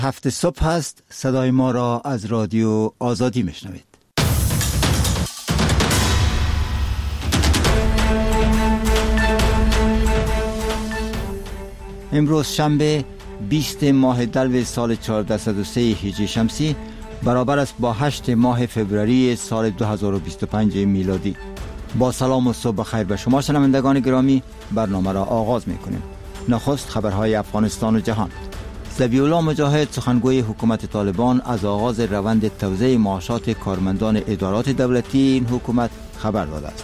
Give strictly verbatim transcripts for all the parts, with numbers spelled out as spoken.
هفت صبح هست. صدای ما را از رادیو آزادی میشنوید. امروز شنبه بیست ماه دلو سال چهارصد و سه هجری شمسی برابر است با هشت ماه فوریه سال دو هزار و بیست و پنج میلادی. با سلام و صبح بخیر به شما شنوندگان گرامی، برنامه را آغاز میکنیم. نخست خبرهای افغانستان و جهان. ذبیح الله مجاهد سخنگوی حکومت طالبان از آغاز روند توزیع معاشات کارمندان ادارات دولتی این حکومت خبر داده است.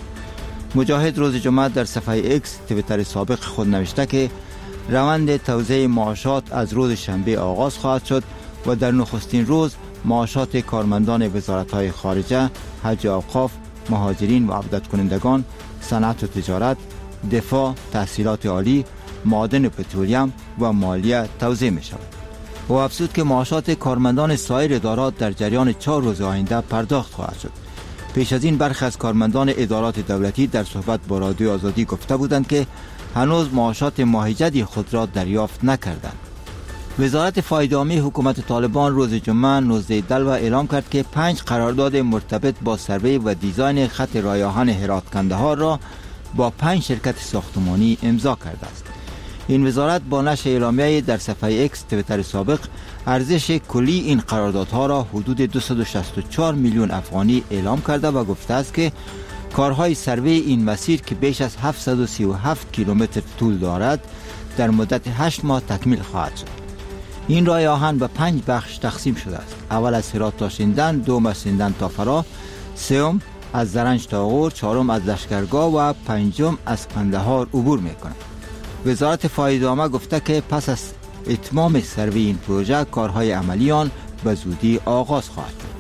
مجاهد روز جمعه در صفحه ایکس توییتر سابق خود نوشته که روند توزیع معاشات از روز شنبه آغاز خواهد شد و در نخستین روز معاشات کارمندان وزارت‌های خارجه، حج و اوقاف، مهاجرین و عودت کنندگان، صنعت و تجارت، دفاع، تحصیلات عالی، معادن و پترولیم و مالیه توزیع می شود. و افزود که معاشات کارمندان سایر ادارات در جریان چهار روز آینده پرداخت خواهد شد. پیش از این برخی از کارمندان ادارات دولتی در صحبت با رادیو آزادی گفته بودند که هنوز معاشات ماه جدی خود را دریافت نکردند. وزارت فایده عامی حکومت طالبان روز جمعه نوزده دلو اعلام کرد که پنج قرارداد مرتبط با سروی و دیزاین خط راه آهن هرات کندهار را با پنج شرکت ساختمانی امضا کرده است. این وزارت با نشر اعلامیه در صفحه ایکس توییتر سابق ارزش کلی این قراردادها را حدود دویست و شصت و چهار میلیون افغانی اعلام کرده و گفته است که کارهای سروی این مسیر که بیش از هفتصد و سی و هفت کیلومتر طول دارد در مدت هشت ماه تکمیل خواهد شد. این راه آهن به پنج بخش تقسیم شده است. اول از هرات تا سیندن، دوم از سیندن تا فرا، سوم از زرنج تا غور، چهارم از لشکرگاه و پنجم از قندهار عبور می‌کند. وزارت فایده عامه گفته که پس از اتمام سروی این پروژه کارهای عملی آن به زودی آغاز خواهد شد.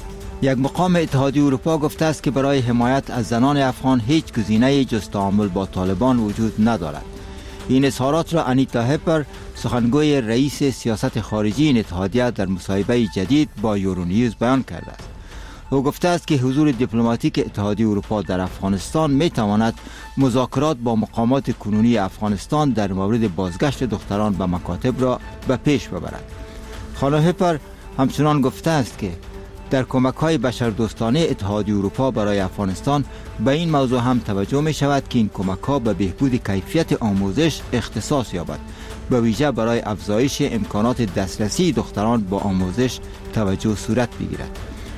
یک مقام اتحادیه اروپا گفته است که برای حمایت از زنان افغان هیچ گزینه‌ای جز تعامل با طالبان وجود ندارد. این اظهارات را انیتا هپر، سخنگوی رئیس سیاست خارجی این اتحادیه، در مصاحبه جدید با یورونیوز بیان کرده است. او گفته است که حضور دیپلماتیک اتحادیه اروپا در افغانستان می تواند مذاکرات با مقامات کنونی افغانستان در مورد بازگشت دختران به مکاتب را به پیش ببرد. خانم هپر همچنان گفته است که در کمک‌های بشردوستانه اتحادیه اروپا برای افغانستان به این موضوع هم توجه می شود که این کمک‌ها به بهبود کیفیت آموزش اختصاص یابد، به ویژه برای افزایش امکانات دسترسی دختران با آموزش توجه صورت بگیرد.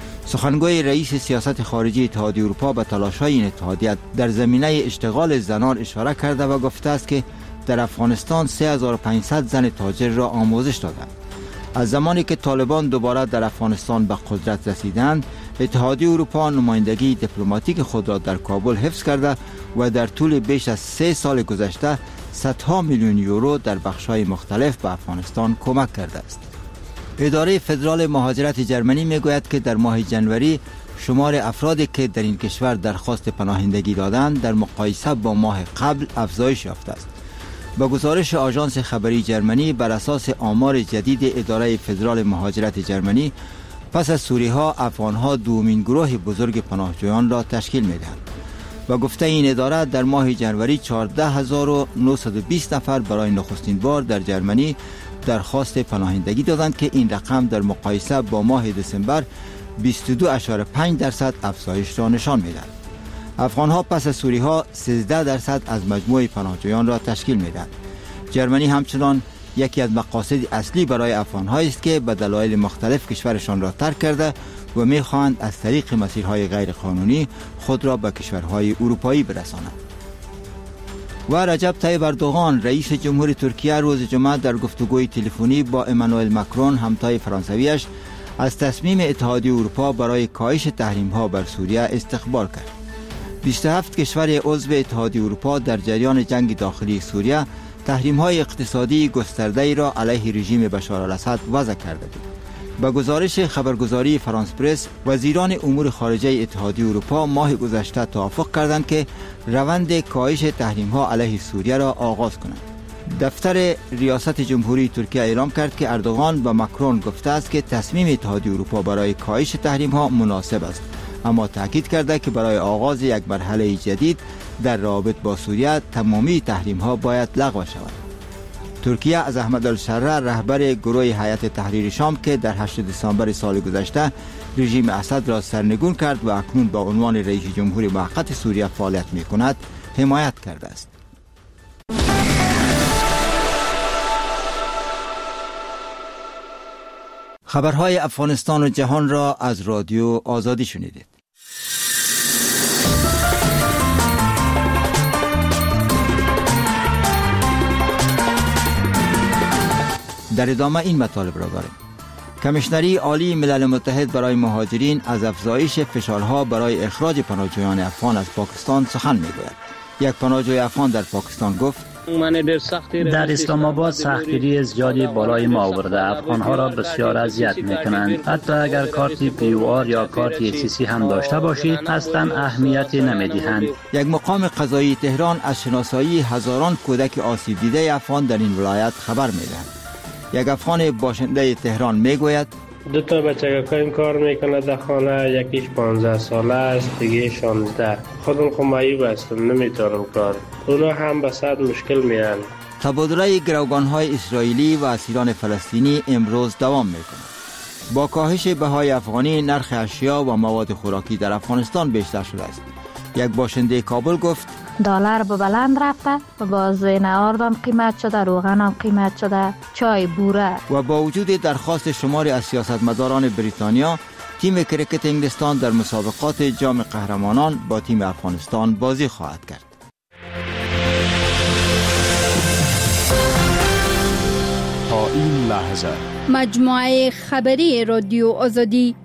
سخنگوی رئیس سیاست خارجی اتحادیه اروپا به تلاش‌های این اتحادیه در زمینه اشتغال زنان اشاره کرده و گفته است که در افغانستان سه هزار و پانصد زن تاجر را آموزش دادند. از زمانی که طالبان دوباره در افغانستان به قدرت رسیدند، اتحادیه اروپا نمایندگی دیپلماتیک خود را در کابل حفظ کرده و در طول بیش از سه سال گذشته صدها میلیون یورو در بخش‌های مختلف به افغانستان کمک کرده است. اداره فدرال مهاجرت جرمنی میگوید که در ماه جنوری شمار افرادی که در این کشور درخواست پناهندگی دادند در مقایسه با ماه قبل افزایش یافته است. با گزارش آژانس خبری جرمنی بر اساس آمار جدید اداره فدرال مهاجرت جرمنی، پس از سوری‌ها، افغان‌ها دومین گروه بزرگ پناهجویان را تشکیل می‌دهند. و گفته این اداره در ماه جنوری چهارده هزار و نهصد و بیست نفر برای نخستین بار در جرمنی درخواست پناهندگی دادند که این رقم در مقایسه با ماه دسامبر بیست و دو اشاره پنج درصد افزایش را نشان می‌دهد. افغان‌ها پس از سوری‌ها سیزده درصد از مجموع پناهجویان را تشکیل می‌دهند. جرمنی همچنان یکی از مقاصد اصلی برای افغان‌ها است که به دلایل مختلف کشورشان را ترک کرده و می‌خواهند از طریق مسیرهای غیرقانونی خود را به کشورهای اروپایی برسانند. و رجب طیب اردوغان رئیس جمهور ترکیه روز جمعه در گفتگوی تلفنی با امانوئل مکرون همتای فرانسویش از تصمیم اتحادیه اروپا برای کاهش تحریم‌ها بر سوریه استقبال کرد. بیست و هفت کشور عضو اتحادیه اروپا در جریان جنگ داخلی سوریه تحریم‌های اقتصادی گسترده‌ای را علیه رژیم بشار الاسد وضع کرده بود. با گزارش خبرگزاری فرانس پرس، وزیران امور خارجه اتحادیه اروپا ماه گذشته توافق کردند که روند کاهش تحریم‌ها علیه سوریه را آغاز کنند. دفتر ریاست جمهوری ترکیه اعلام کرد که اردوغان به مکرون گفته است که تصمیم اتحادیه اروپا برای کاهش تحریم‌ها مناسب است، اما تاکید کرده که برای آغاز یک مرحله جدید در رابط با سوریه تمامی تحریم‌ها باید لغو شود. ترکیه از احمد الشره رهبر گروه هیئت تحریر شام که در هشتم دسامبر سال گذشته رژیم اسد را سرنگون کرد و اکنون با عنوان رئیس جمهور موقت سوریه فعالیت می کند حمایت کرده است. خبرهای افغانستان و جهان را از رادیو آزادی شنیدید. در ادامه این مطالب را داریم. کمیشنری عالی ملل متحد برای مهاجرین از افزایش فشارها برای اخراج پناهجویان افغان از پاکستان سخن می‌گوید. یک پناهجوی افغان در پاکستان گفت: در اسلام آباد سختگیری زیادی بالای ما آورده. افغانها را بسیار اذیت میکنند. حتی اگر کارت پی او آر یا کارت ای سی سی هم داشته باشید اصلا اهمیتی نمیدهند. یک مقام قضایی تهران از شناسایی هزاران کودک آسیب دیده افغان در این ولایت خبر میدهد. یک افغان باشنده تهران میگوید: دو تا بچگکایم کار میکنه در خانه، یکیش پانزده ساله است، دیگه شانزده. خودم خو معیوب هستم، نمیتونم کار. اونا هم به صد مشکل میان. تبادله گروگانهای اسرائیلی و اسیران فلسطینی امروز دوام میکند. با کاهش بهای افغانی نرخ اشیا و مواد خوراکی در افغانستان بیشتر شده است. یک باشنده کابل گفت: دلار به بلند رفته و باز نهارد هم قیمت شده، روغن هم قیمت شده، چای بوره. و با وجود درخواست شماری از سیاستمداران بریتانیا، تیم کرکت انگلستان در مسابقات جام قهرمانان با تیم افغانستان بازی خواهد کرد. تا این لحظه مجموعه خبری رادیو آزادی.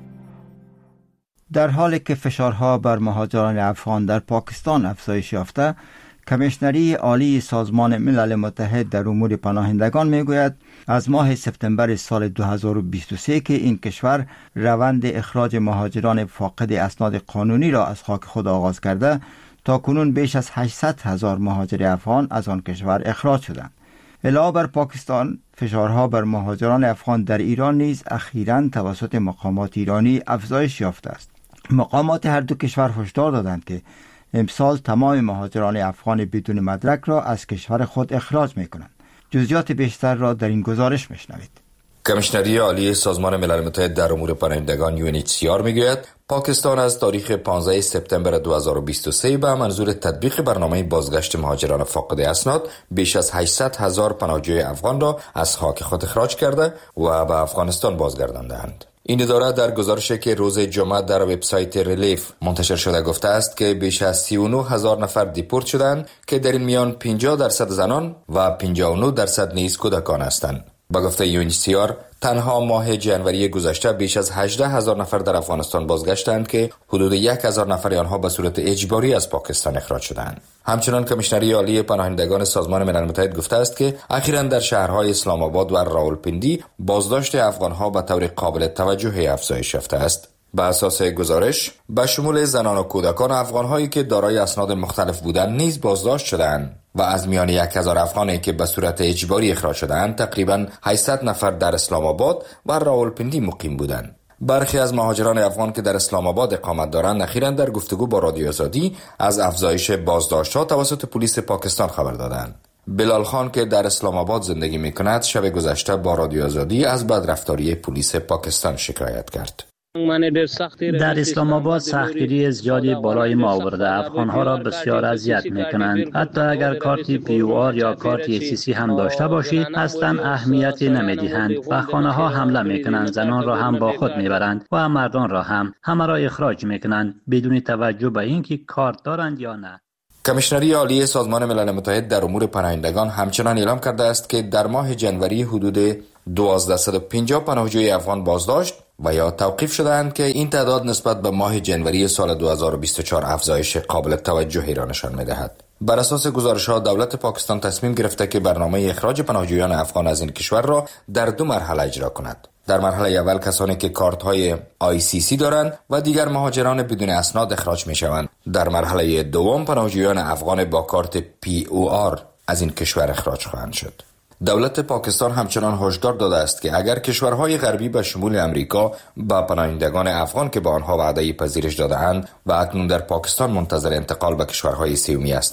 در حالی که فشارها بر مهاجران افغان در پاکستان افزایش یافته، کمیشنری عالی سازمان ملل متحد در امور پناهندگان میگوید از ماه سپتامبر سال دو هزار و بیست و سه که این کشور روند اخراج مهاجران فاقد اسناد قانونی را از خاک خود آغاز کرده، تا کنون بیش از هشتصد هزار مهاجر افغان از آن کشور اخراج شدند. علاوه بر پاکستان، فشارها بر مهاجران افغان در ایران نیز اخیراً توسط مقامات ایرانی افزایش یافته است. مقامات هر دو کشور هشدار دادند که امسال تمام مهاجران افغان بدون مدرک را از کشور خود اخراج می‌کنند. جزئیات بیشتر را در این گزارش می‌شنوید. کمیشنری عالی سازمان ملل متحد در امور پناهندگان یو ان اچ سی آر میگوید پاکستان از تاریخ پانزده سپتامبر دو هزار و بیست و سه به منظور تطبیق برنامه بازگشت مهاجران فاقد اسناد بیش از هشتصد هزار پناهجوی افغان را از خاک خود اخراج کرده و به افغانستان بازگرداندند. این اداره در گزارشی که روز جمعه در وبسایت ریلیف منتشر شده گفته است که بیش از سی و نه هزار نفر دیپورت شدند که در این میان پنجاه درصد زنان و پنجاه و نه درصد نیز کودکان هستند. با گفته یو ان اچ سی آر تنها ماه جنوری گذشته بیش از هجده هزار نفر در افغانستان بازگشتند که حدود یک هزار نفر آنها به صورت اجباری از پاکستان اخراج شدند. همچنان کمیشنری عالی پناهندگان سازمان ملل متحد گفته است که اخیراً در شهرهای اسلام آباد و راولپندی بازداشت افغانها به طور قابل توجهی افزایش یافته است. به اساس گزارش به شمول زنان و کودکان افغانهایی که دارای اسناد مختلف بودند نیز بازداشت شدند و از میان یک هزار افغانی که به صورت اجباری اخراج شدند تقریباً هشتصد نفر در اسلام آباد و راولپندی مقیم بودند. برخی از مهاجران افغان که در اسلام آباد اقامت دارند اخیراً در گفتگو با رادیو آزادی از افزایش بازداشت‌ها توسط پلیس پاکستان خبر دادند. بلال خان که در اسلام آباد زندگی می‌کند شب گذشته با رادیو آزادی از بدرفتاری پلیس پاکستان شکایت کرد. در اسلام آباد سختگیری زیادی بالای ما آورده. افغانها را بسیار اذیت میکنند. حتی اگر کارت پی او آر یا کارت ای سی سی هم داشته باشید اصلا اهمیتی نمیدهند. به خانه ها حمله میکنند، زنان را هم با خود میبرند و مردان را هم، همه را اخراج میکنند بدون توجه به اینکه کارت دارند یا نه. کمیشنری عالی سازمان ملل متحد در امور پناهندگان همچنان اعلام کرده است که در ماه جنوری حدود دوازده و پنجاه پناهجوی افغان بازداشت و یا توقیف شدند که این تعداد نسبت به ماه جنوری سال دو هزار و بیست و چهار افزایش قابل توجهی را نشان می‌دهد. بر اساس گزارش‌ها دولت پاکستان تصمیم گرفته که برنامه اخراج پناهجویان افغان از این کشور را در دو مرحله اجرا کند. در مرحله اول کسانی که کارت‌های آی سی سی دارند و دیگر مهاجران بدون اسناد اخراج می‌شوند. در مرحله دوم پناهجویان افغان با کارت پی او آر از این کشور اخراج خواهند شد. دولت پاکستان همچنان هشدار داده است که اگر کشورهای غربی به شمول امریکا با پناهندگان افغان که با آنها وعده پذیرش داده‌اند و اکنون در پاکستان منتظر انتقال به کشورهای سومی هستند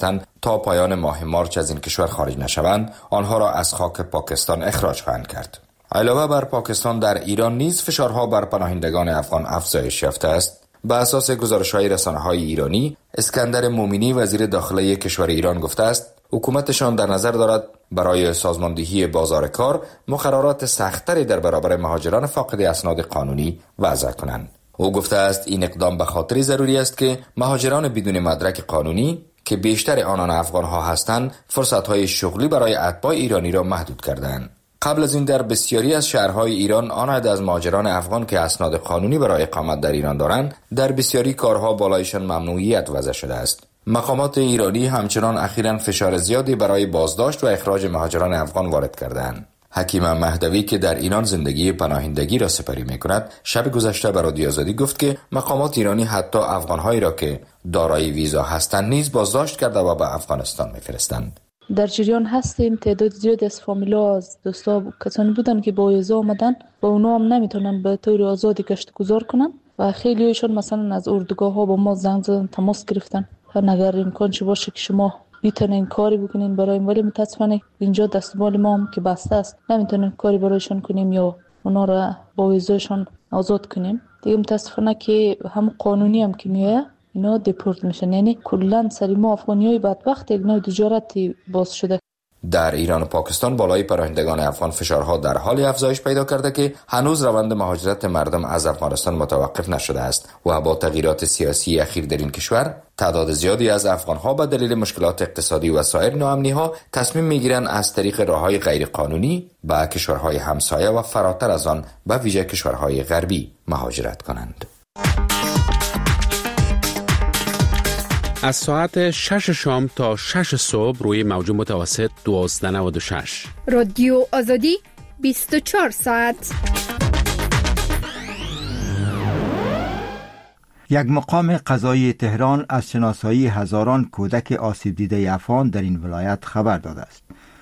تا پایان ماه مارچ از این کشور خارج نشوند آنها را از خاک پاکستان اخراج خواهند کرد. علاوه بر پاکستان در ایران نیز فشارها بر پناهندگان افغان افزایش یافته است. به اساس گزارش‌های رسانه‌های ایرانی، اسکندر مومنی وزیر داخلی کشور ایران گفته است حکومتشان در نظر دارد برای سازماندهی بازار کار مقررات سخت‌تری در برابر مهاجران فاقد اسناد قانونی وضع کنند. او گفته است این اقدام به خاطر ضروری است که مهاجران بدون مدرک قانونی که بیشتر آنان افغان‌ها هستند فرصت‌های شغلی برای اتباع ایرانی را محدود کردند. قبل از این در بسیاری از شهرهای ایران آن عدد از مهاجران افغان که اسناد قانونی برای اقامت در ایران دارند در بسیاری کارها بالایشان ممنوعیت وضع شده است. مقامات ایرانی همچنان اخیراً فشار زیادی برای بازداشت و اخراج مهاجران افغان وارد کردند. حکیم مهدوی که در ایران زندگی پناهندگی را سپری می‌کند، شب گذشته به رادیو آزادی گفت که مقامات ایرانی حتی افغان‌هایی را که دارای ویزا هستند نیز بازداشت کرده و به افغانستان می‌فرستند. در جریان هستیم. تعداد زیاد از فامیلا از دوستا کسانی بودن که با ویزا آمدن و اونا هم نمیتونن به طور آزادی گشت گذار کنن و خیلی هایشون مثلا از اردوگاه ها با ما زنگ زدن، تماس گرفتن اگر امکان چه باشه که شما میتونین کاری بکنین برای، ولی متاسفانه اینجا دستمال ما هم که بسته است نمیتونن کاری برایشان کنیم یا اونا را با ویزاشون آزاد کنیم. دیگه متاسفانه که هم قانونی هم که میایه اینا دیپورت میشن، یعنی کلا سری ما افغانیای بدبخت یک نوع تجارتی باز شده. در ایران و پاکستان بالای پناهندگان افغان فشارها در حال افزایش پیدا کرده که هنوز روند مهاجرت مردم از افغانستان متوقف نشده است و با تغییرات سیاسی اخیر در این کشور تعداد زیادی از افغانها به دلیل مشکلات اقتصادی و سایر ناامنی‌ها تصمیم می‌گیرند از طریق راه‌های غیرقانونی به کشورهای همسایه و فراتر از آن به ویژه کشورهای غربی مهاجرت کنند. از ساعت شش شام تا شش صبح روی موج متوسط دوازده نود و شش رادیو آزادی بیست و چهار ساعت. یک مقام قضایی تهران از شناسایی هزاران کودک آسیب دیده افغان در این ولایت خبر داده است.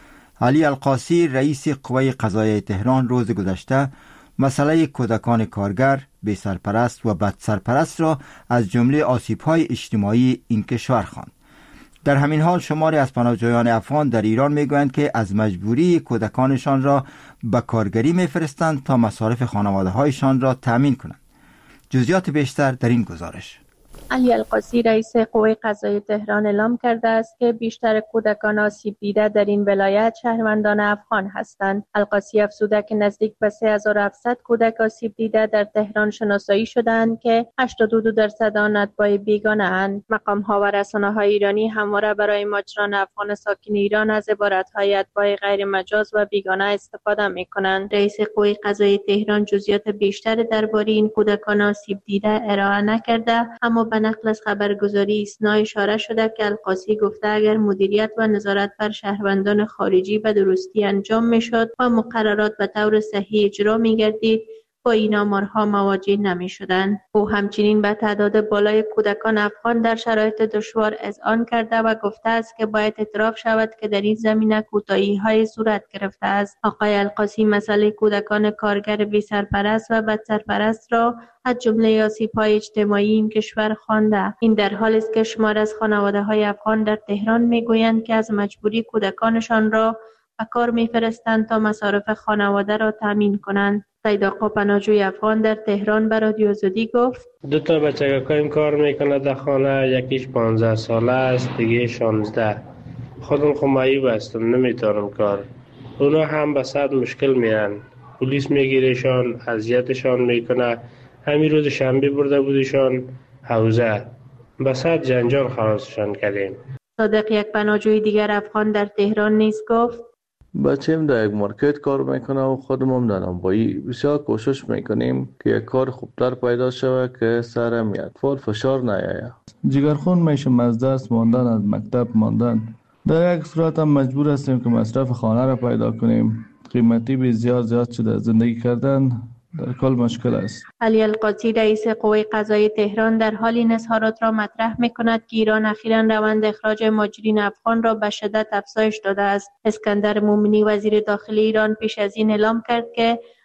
علی القاسی رئیس قوه قضایی تهران روز گذشته مسئله کودکان کارگر، بی سرپرست و بد سرپرست را از جمله آسیب‌های اجتماعی این کشور خواند. در همین حال شماری از پناهجویان افغان در ایران میگویند که از مجبوری کودکانشان را به کارگری میفرستند تا مصارف خانواده‌هایشان را تأمین کنند. جزئیات بیشتر در این گزارش. علی القاسی رئیس قوه قضایی تهران اعلام کرده است که بیشتر کودکان آسیب دیده در این ولایت شهروندان افغان هستند. القاسی افزوده که نزدیک به سه هزار و هفتصد کودک آسیب دیده در تهران شناسایی شدند که هشتاد و دو درصد آن اتباع بیگانه اند. مقام ها و رسانه های ایرانی همواره برای مهاجران افغان ساکن ایران از عبارت های اتباع غیر مجاز و بیگانه استفاده می کنند. رئیس قوه قضایی تهران جزئیات بیشتر درباره این کودکان آسیب دیده ارائه نکرده، اما به نقل از خبرگزاری ایسنا اشاره شده که القاسی گفته اگر مدیریت و نظارت بر شهروندان خارجی به درستی انجام میشد و مقررات به طور صحیح اجرا میگردید با این آمارها مواجه نمی شدند. او همچنین به تعداد بالای کودکان افغان در شرایط دشوار اذعان کرده و گفته است که باید اعتراف شود که در این زمینه کوتاهی های صورت گرفته است. آقای القاسی مسئله کودکان کارگر بی سرپرست و بد سرپرست را از جمله آسیب‌های اجتماعی این کشور خوانده. این در حالی است که شمار از خانواده‌های افغان در تهران میگویند که از مجبوری کودکانشان را به کار میفرستند تا مصارف خانواده را تامین کنند. سید آقا پناهجوی افغان در تهران به رادیو آزادی گفت دو تا بچگاکایم کار میکنه در خانه، یکیش پانزده ساله است، دیگه شانزده. خودم خمایی بستم، نمیتونم کار. اونا هم به صد مشکل میرن، پلیس میگیرشان، اذیتشان میکنه. همین روز شنبه برده بودشان حوزه، به صد جنجال خلاصشان کردیم. صادق یک پناهجوی دیگر افغان در تهران نیز گفت بچه‌م در یک مارکت کار میکنه و خودم هم در نانوایی. بسیار کوشش میکنیم که یک کار خوبتر پیدا شود که سرم اطفال فشار نیاید. جگرخون میشم از درس ماندن، از مکتب ماندن. در یک صورت هم مجبور هستیم که مصرف خانه را پیدا کنیم. قیمتی بی زیاد زیاد شده، زندگی کردن در کل مشکل است. علی القاسی رئیس قوه قضایی تهران در حال این اظهارات را مطرح می‌کند که ایران اخیراً روند اخراج مهاجرین افغان را به شدت افزایش داده است. اسکندر مومنی وزیر داخلی ایران پیش از این اعلام کرد که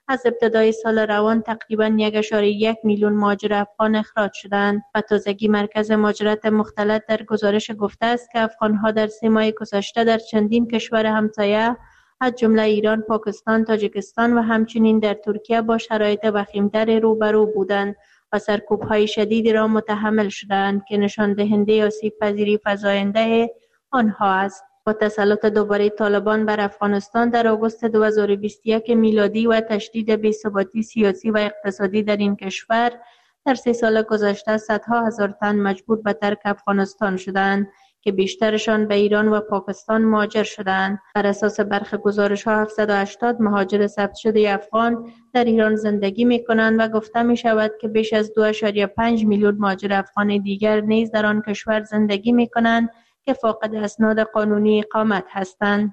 از ابتدای سال روان تقریباً یک ممیز یک میلیون مهاجر افغان اخراج شدند. و تازگی مرکز مهاجرت مختلط در گزارش گفته است که افغان‌ها در سه ماه گذشته در چندین کشور همسایه از جمله ایران، پاکستان، تاجیکستان و همچنین در ترکیه با شرایط وخیم‌تر روبرو بودند و سرکوب‌های شدیدی را متحمل شدند که نشان دهنده آسیب پذیری فزاینده آنها است. با تسلط دوباره طالبان بر افغانستان در آگوست دو هزار و بیست و یک میلادی و تشدید بی‌ثباتی سیاسی و اقتصادی در این کشور، در سه سال گذشته صدها هزار تن مجبور به ترک افغانستان شدند که بیشترشان به ایران و پاکستان مهاجر شدند. بر اساس برخی گزارش‌ها هفتصد و هشتاد مهاجر ثبت شده افغان در ایران زندگی می‌کنند و گفته می‌شود که بیش از دو ممیز پنج میلیون مهاجر افغان دیگر نیز در آن کشور زندگی می‌کنند که فاقد اسناد قانونی اقامت هستند.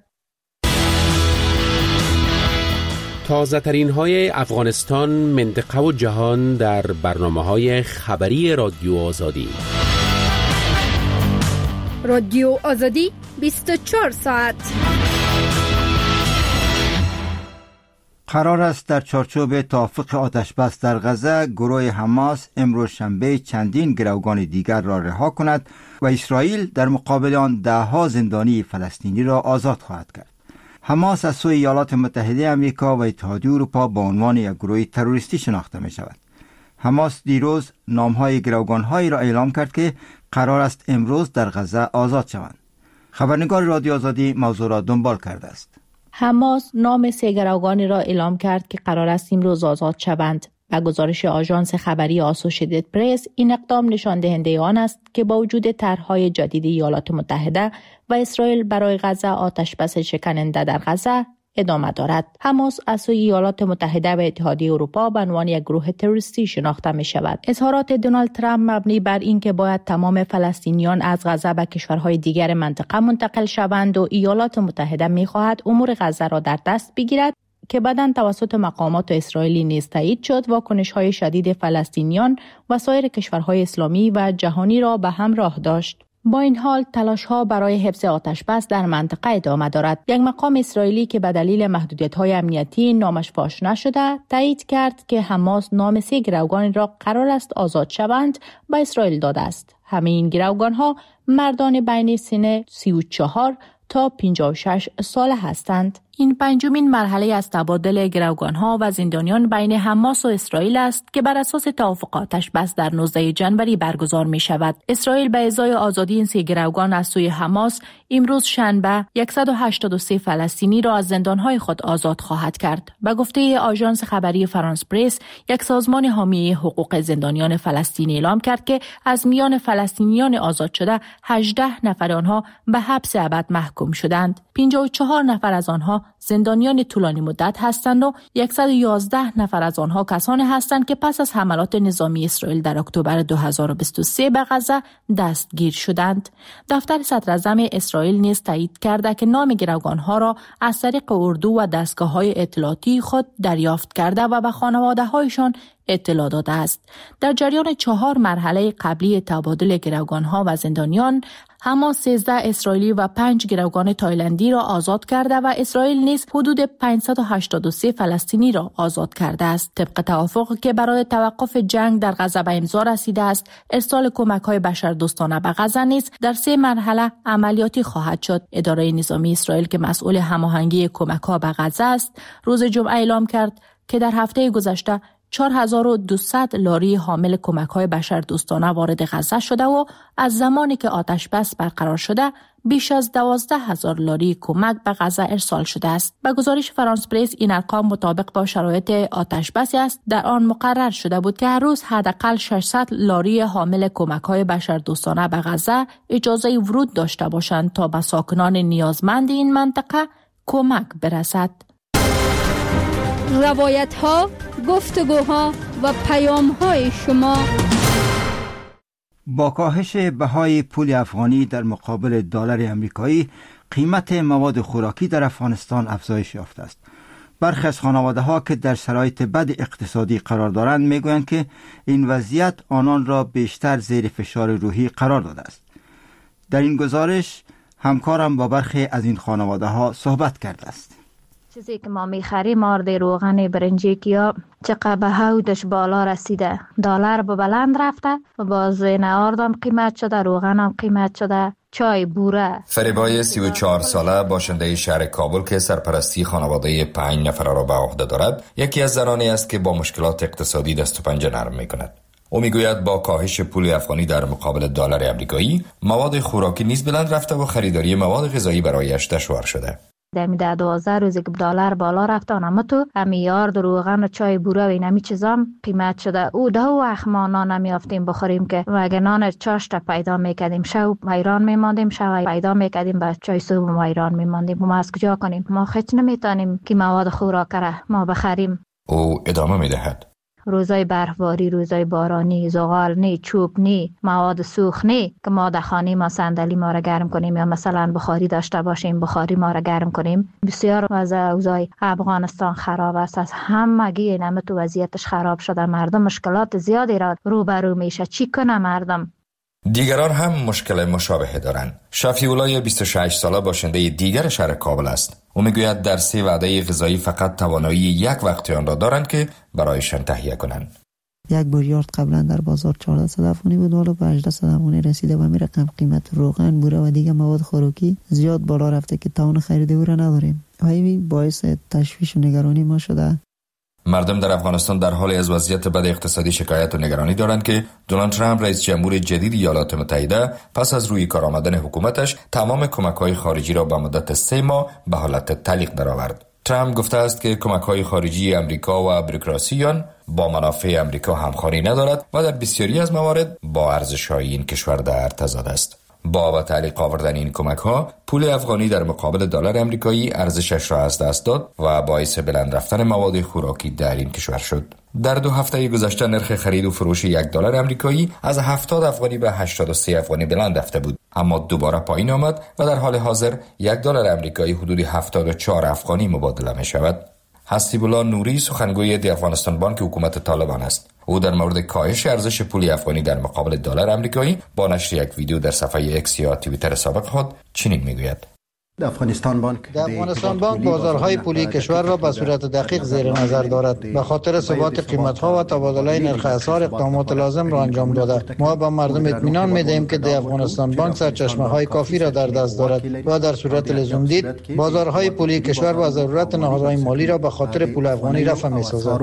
تازه ترین های افغانستان، منطقه و جهان در برنامه های خبری رادیو آزادی. رادیو آزادی بیست و چهار ساعت. قرار است در چارچوب توافق آتش بس در غزه گروه حماس امروز شنبه چندین گروگان دیگر را رها کند و اسرائیل در مقابل آن ده‌ها زندانی فلسطینی را آزاد خواهد کرد. حماس از سوی ایالات متحده آمریکا و اتحادیه اروپا به عنوان یک گروه تروریستی شناخته می شود. حماس دیروز نام‌های گروگان‌هایی را اعلام کرد که قرار است امروز در غزه آزاد شوند. خبرنگار رادیو آزادی موضوع را دنبال کرده است. حماس نام سه گروگانی را اعلام کرد که قرار است امروز آزاد شوند. و گزارش آژانس خبری آسوشیتد پرس، این اقدام نشان دهنده آن است که با وجود طرح‌های جدید ایالات متحده و اسرائیل برای غزه آتش بس شکننده در غزه ادامه دارد. حماس از سوی ایالات متحده و اتحادیه اروپا به عنوان یک گروه تروریستی شناخته می شود. اظهارات دونالد ترامپ مبنی بر این که باید تمام فلسطینیان از غزه به کشورهای دیگر منطقه منتقل شوند و ایالات متحده می خواهد امور غزه را در دست بگیرد که بعداً توسط مقامات اسرائیلی نیز تایید شد، واکنش‌های شدید فلسطینیان و سایر کشورهای اسلامی و جهانی را به هم راه داشت. با این حال تلاش‌ها برای حفظ آتش بس در منطقه ادامه دارد. یک مقام اسرائیلی که به دلیل محدودیت‌های امنیتی نامش فاش نشده تایید کرد که حماس نام سه گروگان را قرار است آزاد شوند به اسرائیل داده است. همه این گروگان‌ها مردان بین سن سی و چهار تا پنجاه و شش ساله هستند. این پنجمین مرحله از تبادل گروگان‌ها و زندانیان بین حماس و اسرائیل است که بر اساس توافق آتش بس در نوزده ژانویه برگزار می شود. اسرائیل به ازای آزادی این سه گروگان از سوی حماس امروز شنبه صد و هشتاد و سه فلسطینی را از زندان‌های خود آزاد خواهد کرد. به گفته آژانس خبری فرانس پرس، یک سازمان حامی حقوق زندانیان فلسطینی اعلام کرد که از میان فلسطینیان آزاد شده هجده نفر آنها به حبس ابد محکوم شدند. پنجاه و چهار نفر از آنها زندانیان طولانی مدت هستند و صد و یازده نفر از آنها کسانی هستند که پس از حملات نظامی اسرائیل در اکتبر دو هزار و بیست و سه به غزه دستگیر شدند. دفتر صدر اعظم اسرائیل نیز تایید کرده که نام گروگان‌ها را از طریق اردو و دستگاه‌های اطلاعاتی خود دریافت کرده و به خانواده‌هایشان اطلاع داده است. در جریان چهار مرحله قبلی تبادل گروگان‌ها و زندانیان، حماس سیزده اسرائیلی و پنج گروگان تایلندی را آزاد کرده و اسرائیل نیز حدود پانصد و هشتاد و سه فلسطینی را آزاد کرده است. طبق توافق که برای توقف جنگ در غزه به امضا رسیده است، ارسال کمک‌های بشردوستانه به غزه نیز در سه مرحله عملیاتی خواهد شد. اداره نظامی اسرائیل که مسئول هماهنگی کمک‌ها به غزه است، روز جمعه اعلام کرد که در هفته گذشته چهار هزار و دویست لاری حامل کمک‌های بشردوستانه وارد غزه شده و از زمانی که آتش بس برقرار شده بیش از دوازده هزار لاری کمک به غزه ارسال شده است. به گزارش فرانس پرس، این ارقام مطابق با شرایط آتش بسی است. در آن مقرر شده بود که هر روز حداقل ششصد لاری حامل کمک‌های بشردوستانه به غزه اجازه ورود داشته باشند تا به ساکنان نیازمند این منطقه کمک برسد. روایت ها، گفتگوها و پیام های شما. با کاهش بهای پول افغانی در مقابل دلار آمریکایی، قیمت مواد خوراکی در افغانستان افزایش یافته است. برخی از خانواده‌ها که در شرایط بد اقتصادی قرار دارند میگویند که این وضعیت آنان را بیشتر زیر فشار روحی قرار داده است. در این گزارش همکارم با برخی از این خانواده‌ها صحبت کرده است. چیزی که ما میخریم آرد روغن برنجی کیا چقدر به هودش بالا رسیده، دلار به بلند رفته و باز آردم قیمت شده، روغنم قیمت شده، چای بوره. فریبای سی و چهار ساله باشنده شهر کابل که سرپرستی خانواده پنج نفر را به عهده دارد، یکی از زنانی است که با مشکلات اقتصادی دست و پنجه نرم میکند. او میگوید با کاهش پول افغانی در مقابل دلار آمریکایی، مواد خوراکی نیز بلند رفته و خریداری مواد غذایی برایش دشوار شده. دمی ده دوازده روزی که دلار بالا رفته اما تو همی یارد روغن و چای بوره و این همی چیزام قیمت شده. او ده وقت ما نان نمیافتیم بخوریم که و نان چاشت پیدا میکردیم، شب ایران میماندیم، شب پیدا میکردیم با چای صبح ما ایران میماندیم. ما از کجا کنیم؟ ما خیلی نمیتونیم که مواد خوراک را ما بخریم. او ادامه میدهد: روزای برفباری، روزای بارانی، زغال نی، چوب نی، مواد سوخت نی که ما در خانه ما صندلی ما را گرم کنیم یا مثلا بخاری داشته باشیم بخاری ما را گرم کنیم. بسیار وضع اوضاع افغانستان خراب است، از همگی نمه تو وضعیتش خراب شده، مردم مشکلات زیادی را روبرو میشه. چی کنه مردم؟ دیگران هم مشکل مشابه دارند. شفیع‌الله بیست و شش ساله باشنده دیگر شهر کابل است. او میگوید در سه وعده غذایی فقط توانایی یک وقت آن را دارند که برایشان تهیه کنند. یک بوریارد قبلا در بازار چهارصد افغانی بود، حالا به هجده صد افغانی رسیده و می رقم قیمت روغن، بوره و دیگر مواد خوراکی زیاد بالا رفته که توان خرید او را نداریم. همین باعث تشویش و نگرانی ما شده. مردم در افغانستان در حال از وضعیت بد اقتصادی شکایت و نگرانی دارند که دونالد ترامپ رئیس جمهور جدید ایالات متحده پس از روی کار آمدن حکومتش تمام کمک‌های خارجی را به مدت سه ماه به حالت تعلیق درآورد. ترامپ گفته است که کمک‌های خارجی امریکا و بوروکراسیان با منافع امریکا همخوانی ندارد و در بسیاری از موارد با ارزش‌های این کشور در تضاد است. با به تعلیق آوردن این کمک‌ها، پول افغانی در مقابل دلار آمریکایی ارزشش را از دست داد و باعث بلند رفتن مواد خوراکی در این کشور شد. در دو هفته گذشته نرخ خرید و فروش یک دلار آمریکایی از هفتاد افغانی به هشتاد و سه افغانی بلند رفته بود، اما دوباره پایین آمد و در حال حاضر یک دلار آمریکایی حدود هفتاد و چهار افغانی مبادله می شود. حسیب الله نوری سخنگوی دی افغانستان بانک حکومت طالبان است. او در مورد کاهش ارزش پول افغانی در مقابل دلار آمریکایی با نشر یک ویدیو در صفحه اکس یا توییتر سابق خود چنین میگوید: در افغانستان بانک در افغانستان بانک بازارهای پولی کشور را به صورت دقیق زیر نظر دارد. به خاطر ثبات قیمت‌ها و تبادله نرخ اسعار اقدامات لازم را انجام داده. ما به مردم اطمینان می‌دهیم که در افغانستان بانک سرچشمه‌های کافی را در دست دارد و در صورت لزوم دید بازارهای پولی کشور و ضرورت نهادهای مالی را به خاطر پول افغانی رفع می‌سازد.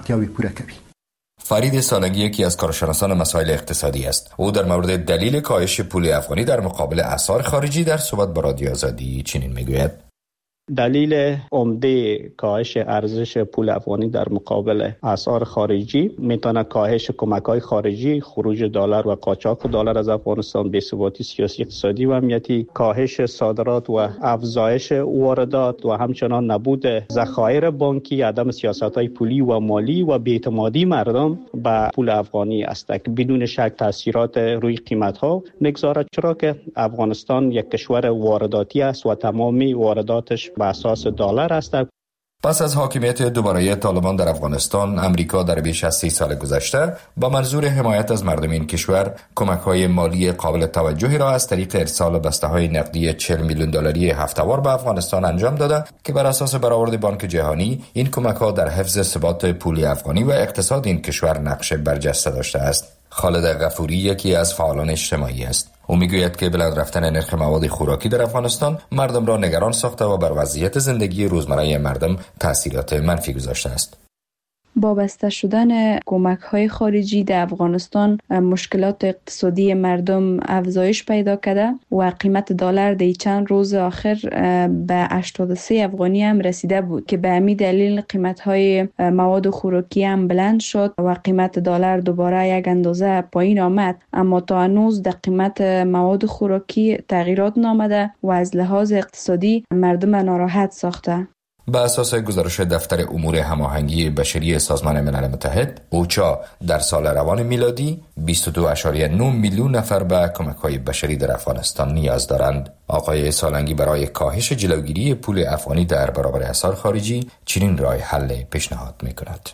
فرید سالنگی یکی از کارشناسان مسائل اقتصادی است. او در مورد دلیل کاهش پول افغانی در مقابل اسعار خارجی در صحبت با رادیو آزادی چنین میگوید: دلیل عمده کاهش ارزش پول افغانی در مقابل اسعار خارجی میتونه کاهش کمک‌های خارجی، خروج دلار و قاچاق دلار از افغانستان، بی‌ثباتی سیاسی، اقتصادی و امنیتی، کاهش صادرات و افزایش واردات و همچنان نبود ذخایر بانکی، عدم سیاست‌های پولی و مالی و بی‌اعتمادی مردم به پول افغانی است که بدون شک تاثیرات روی قیمت‌ها می‌گذارد، چرا که افغانستان یک کشور وارداتی است و تمامی وارداتش به اساس دلار است. پس از حاکمیت دوباره طالبان در افغانستان، امریکا در بیش از سی سال گذشته با منظور حمایت از مردم این کشور کمک‌های مالی قابل توجهی را از طریق ارسال بسته‌های نقدی چهل میلیون دلاری هفته‌وار به افغانستان انجام داده که بر اساس برآورد بانک جهانی این کمک‌ها در حفظ ثبات پولی افغانی و اقتصاد این کشور نقش برجسته داشته است. خالد غفوری یکی از فعالان اجتماعی است. او میگوید که بلند رفتن نرخ مواد خوراکی در افغانستان مردم را نگران ساخته و بر وضعیت زندگی روزمره مردم تاثیرات منفی گذاشته است. با بسته شدن کمک‌های خارجی در افغانستان مشکلات اقتصادی مردم افزایش پیدا کرده و قیمت دلار در چند روز آخر به هشتاد و سه افغانی هم رسیده بود که به همین دلیل قیمت‌های مواد خوراکی هم بلند شد و قیمت دلار دوباره یک اندازه پایین آمد، اما تا هنوز در قیمت مواد خوراکی تغییرات نامده و از لحاظ اقتصادی مردم ناراحت ساخته. به اساس گزارش دفتر امور هماهنگی بشری سازمان ملل متحد، اوچا در سال روان میلادی بیست و دو ممیز نه میلیون نفر به کمک‌های بشری در افغانستان نیاز دارند. آقای سالنگی برای کاهش جلوگیری پول افغانی در برابر اسعار خارجی چنین راه حل پیشنهاد می‌کند.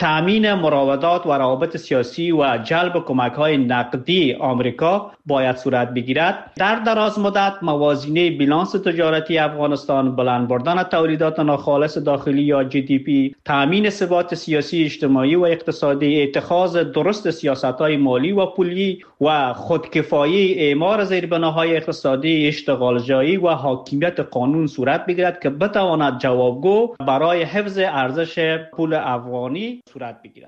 تأمین مراودات و روابط سیاسی و جلب کمک‌های نقدی آمریکا باید صورت بگیرد. در دراز مدت موازینه بیلانس تجارتی افغانستان، بلند بردن تولیدات ناخالص داخلی یا جی دی پی، تأمین ثبات سیاسی، اجتماعی و اقتصادی، اتخاذ درست سیاست‌های مالی و پولی و خودکفایی، اعمار زیربناهای اقتصادی، اشتغال جایی و حاکمیت قانون صورت بگیرد که بتواند جوابگو برای حفظ ارزش پول افغانی صورت بگیرد.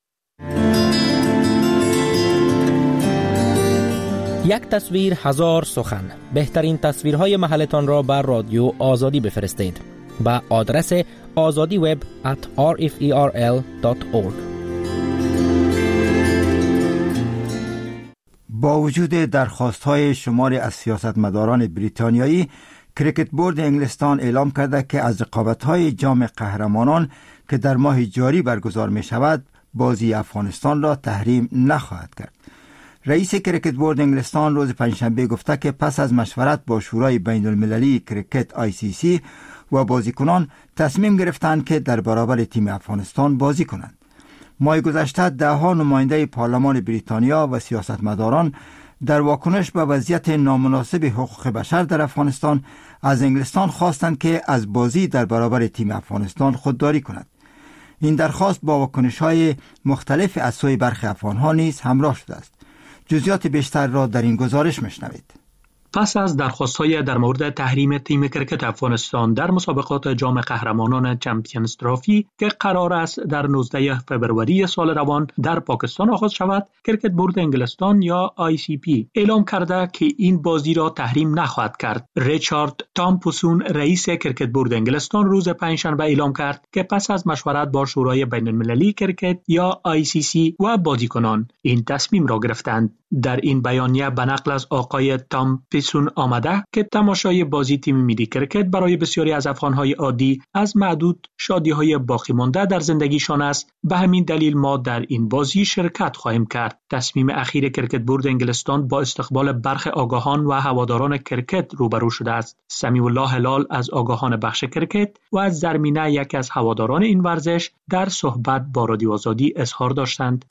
یک تصویر هزار سخن. بهترین تصویرهای محلتان را بر رادیو آزادی بفرستید به آدرس آزادی وب ات آر اف ای آر ال دات اورگ. با وجود درخواست‌های شماری از سیاستمداران بریتانیایی، کریکت بورد انگلستان اعلام کرده که از رقابت‌های جام قهرمانان که در ماه جاری برگزار می شود بازی افغانستان را تحریم نخواهد کرد. رئیس کریکت بورد انگلستان روز پنجشنبه گفته که پس از مشورت با شورای بین المللی کریکت آی سی سی و بازیکنان تصمیم گرفتند که در برابر تیم افغانستان بازی کنند. ماه گذشته ده ها نماینده پارلمان بریتانیا و سیاستمداران در واکنش به وضعیت نامناسب حقوق بشر در افغانستان از انگلستان خواستند که از بازی در برابر تیم افغانستان خودداری کند. این درخواست با واکنش‌های مختلف از سوی برخی افغان‌ها نیز همراه شده است. جزئیات بیشتر را در این گزارش میشنوید. پس از درخواست‌های در مورد تحریم تیم کرکت افغانستان در مسابقات جام قهرمانان چمپیونز ترافی که قرار است در نوزدهم فوریه سال روان در پاکستان آغاز شود، کرکت بورد انگلستان یا آی سی پی اعلام کرده که این بازی را تحریم نخواهد کرد. ریچارد تامپسون رئیس کرکت بورد انگلستان روز پنجشنبه اعلام کرد که پس از مشورت با شورای بین المللی کرکت یا آی سی سی و بازیکنان این تصمیم را گرفتند. در این بیانیه به نقل از آقای تامپسون آمده که تماشای بازی تیم ملی کرکت برای بسیاری از افغان‌های عادی از معدود شادی‌های باقی مانده در زندگیشان است. به همین دلیل ما در این بازی شرکت خواهیم کرد. تصمیم اخیر کرکت بورد انگلستان با استقبال برخی آگاهان و هواداران کرکت روبرو شده است. سمیع الله هلال از آگاهان بخش کرکت و از زرمینه یک از هواداران این ورزش در صحبت با رادیو آزادی اظهار داشتند.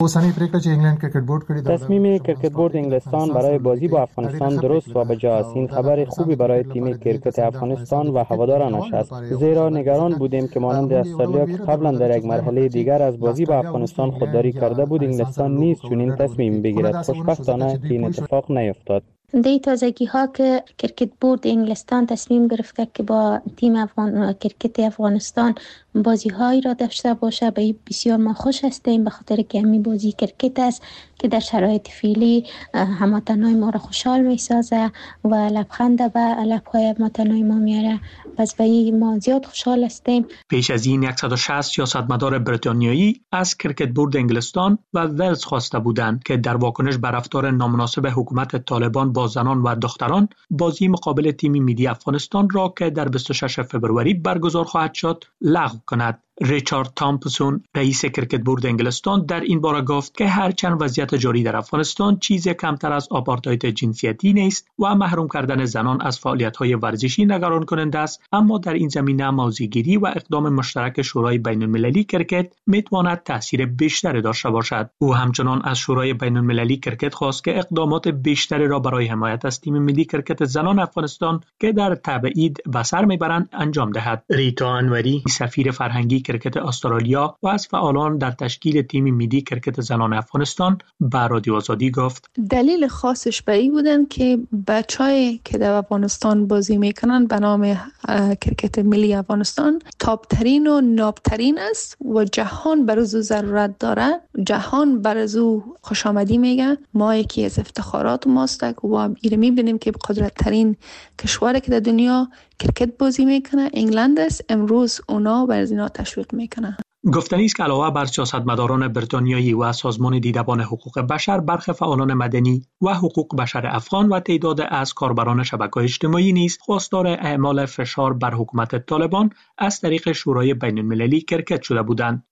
تصمیم کرکت بورد انگلستان برای بازی با افغانستان درست و بجاست. این خبر خوبی برای تیم کرکت افغانستان و هوادارانش است، زیرا نگران بودیم که مانند استرالیا که قبلا در یک مرحله دیگر از بازی با افغانستان خودداری کرده بود، انگلستان نیز چنین تصمیم بگیرد. خوشبختانه این اتفاق نیفتاد. دی تازگی ها که کرکت بورد انگلستان تصمیم گرفته که با تیم افغان کرکت افغانستان بازی هایی را داشته باشه، به بسیار ما خوش هستیم، به خاطر که همین بازی کرکت است که در شرایط فعلی هموطنان ما را خوشحال می سازه و لبخند به لبهای هموطنان ما میاره. پس به این ما زیاد خوشحال هستیم. پیش از این صد و شصت سیاستمدار بریتانیایی از کرکت بورد انگلستان و ولز خواسته بودند که در واکنش به رفتار نامناسب حکومت طالبان با زنان و دختران بازی مقابل تیم ملی افغانستان را که در بیست و ششم فوریه برگزار خواهد شد لغو کند. ریچارد تامپسون رئیس کرکت بورد انگلستان در این باره گفت که هرچند وضعیت جاری در افغانستان چیز کمتر از آپارتاید جنسیتی نیست و محروم کردن زنان از فعالیت‌های ورزشی نگران کننده است، اما در این زمینه موضع‌گیری و اقدام مشترک شورای بین المللی کرکت میتواند تاثیر بیشتری داشته باشد. او همچنان از شورای بین المللی کرکت خواست که اقدامات بیشتری را برای حمایت از تیم ملی کرکت زنان افغانستان که در تبعید به سر میبرند انجام دهد. ریتا انوری سفیر فرهنگی کرکت استرالیا و از فعالان در تشکیل تیم ملی کرکت زنان افغانستان به رادیو آزادی گفت دلیل خاصش به این بودن که بچه‌ای که در افغانستان بازی میکنن به نام کرکت ملی افغانستان تاپ ترین و ناب ترین است و جهان بر از او ضرورت داره، جهان بر از او خوش آمدی میگه. ما یکی از افتخارات ماست و ایره میبینیم که قدرت ترین کشوری که در دنیا کرکت بازی میکنه انگلند است. امروز اونا بر اینا تشویق میکنه. گفتنی است که علاوه بر سیاستمداران بریتانیایی و سازمان دیدبان حقوق بشر، برخی فعالان مدنی و حقوق بشر افغان و تعداد از کاربران شبکه‌های اجتماعی نیز خواستار اعمال فشار بر حکومت طالبان از طریق شورای بین المللی کرکت شده بودند.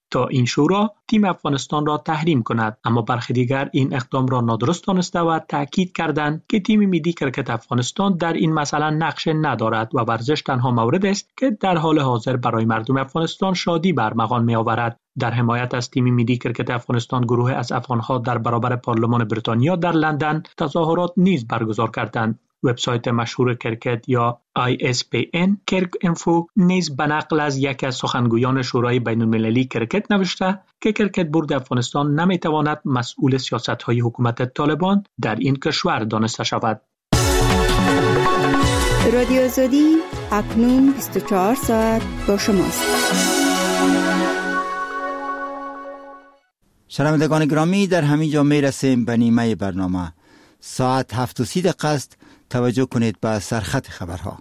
تا این شورا تیم افغانستان را تحریم کند، اما برخی دیگر این اقدام را نادرست دانسته و تاکید کردند که تیم ملی کرکت افغانستان در این مسئله نقش ندارد و ورزش تنها مورد است که در حال حاضر برای مردم افغانستان شادی برمغان می آورد. در حمایت از تیم ملی کرکت افغانستان، گروه از افغان‌ها در برابر پارلمان بریتانیا در لندن تظاهرات نیز برگزار کردند. وبسایت مشهور کرکت یا آی اس پی ان کرک انفو نیز به نقل از یکی از سخنگویان شورای بین‌المللی کرکت نوشته که کرکت بورد افغانستان نمیتواند مسئول سیاست‌های حکومت طالبان در این کشور دانسته شود. رادیو آزادی اکنون بیست و چهار ساعت با شماست. شنوندگان گرامی، در همین جا می رسیم به نیمه برنامه. ساعت هفت و سی دقیقه است. توجه کنید به سرخط خبرها.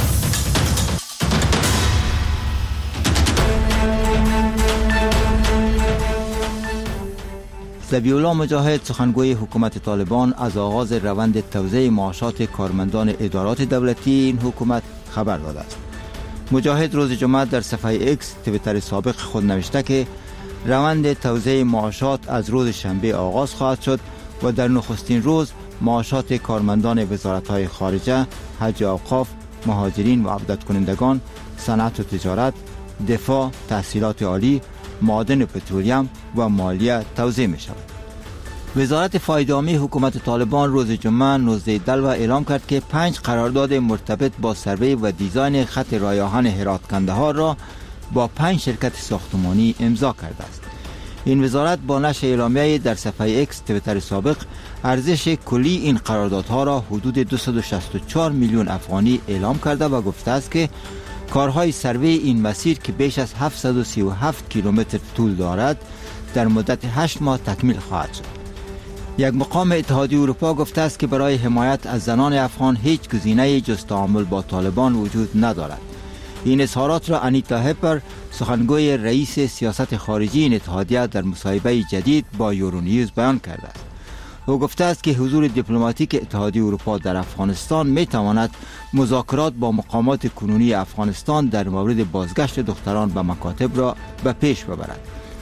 ذبیح‌الله مجاهد، سخنگوی حکومت طالبان، از آغاز روند توزیع معاشات کارمندان ادارات دولتی این حکومت خبر داده است. مجاهد روز جمعه در صفحه ایکس توییتر سابق خود نوشته که روند توزیع معاشات از روز شنبه آغاز خواهد شد و در نخستین روز معاشات کارمندان وزارت‌های خارجه، حج و اوقاف، مهاجرین و عودت کنندگان، صنعت و تجارت، دفاع، تحصیلات عالی، معادن و پترولیم و مالیه توزیع می شود. وزارت فایده عامی حکومت طالبان روز جمعه نوزده دلو اعلام کرد که پنج قرارداد مرتبط با سروی و دیزاین خط راه آهن هرات کندهار را با پنج شرکت ساختمانی امضا کرده است. این وزارت با نشر اعلامیه در صفحه ایکس توییتر سابق ارزش کلی این قراردادها را حدود دویست و شصت و چهار میلیون افغانی اعلام کرده و گفته است که کارهای سروی این مسیر که بیش از هفتصد و سی و هفت کیلومتر طول دارد در مدت هشت ماه تکمیل خواهد شد. یک مقام اتحادیه اروپا گفته است که برای حمایت از زنان افغان هیچ گزینه‌ای جز تعامل با طالبان وجود ندارد. این اظهارات را انیتا هپر، سخنگوی رئیس سیاست خارجی این اتحادیه، در مصاحبه جدید با یورونیوز بیان کرده است. او گفته است که حضور دیپلماتیک اتحادیه اروپا در افغانستان می تواند مذاکرات با مقامات کنونی افغانستان در مورد بازگشت دختران به مکاتب را به پیش ببرد.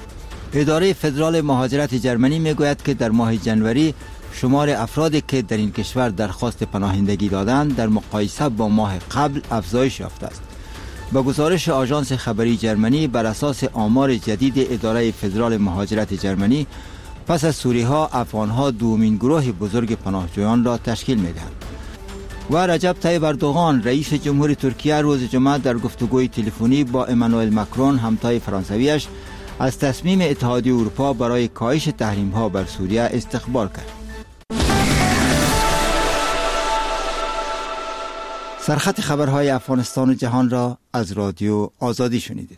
اداره فدرال مهاجرت جرمنی می گوید که در ماه جنوری شمار افرادی که در این کشور درخواست پناهندگی دادند در مقایسه با ماه قبل افزایش یافته است. با گزارش آژانس خبری جرمنی بر اساس آمار جدید اداره فدرال مهاجرت جرمنی، پس از سوری‌ها، افغان‌ها دومین گروه بزرگ پناهجویان را تشکیل می‌دهند. و رجب طیب اردوغان، رئیس جمهور ترکیه، روز جمعه در گفتگوی تلفنی با امانوئل مکرون، همتای فرانسویش، از تصمیم اتحادیه اروپا برای کاهش تحریم‌ها بر سوریه استقبال کرد. سرخط خبرهای افغانستان و جهان را از رادیو آزادی شنیدید.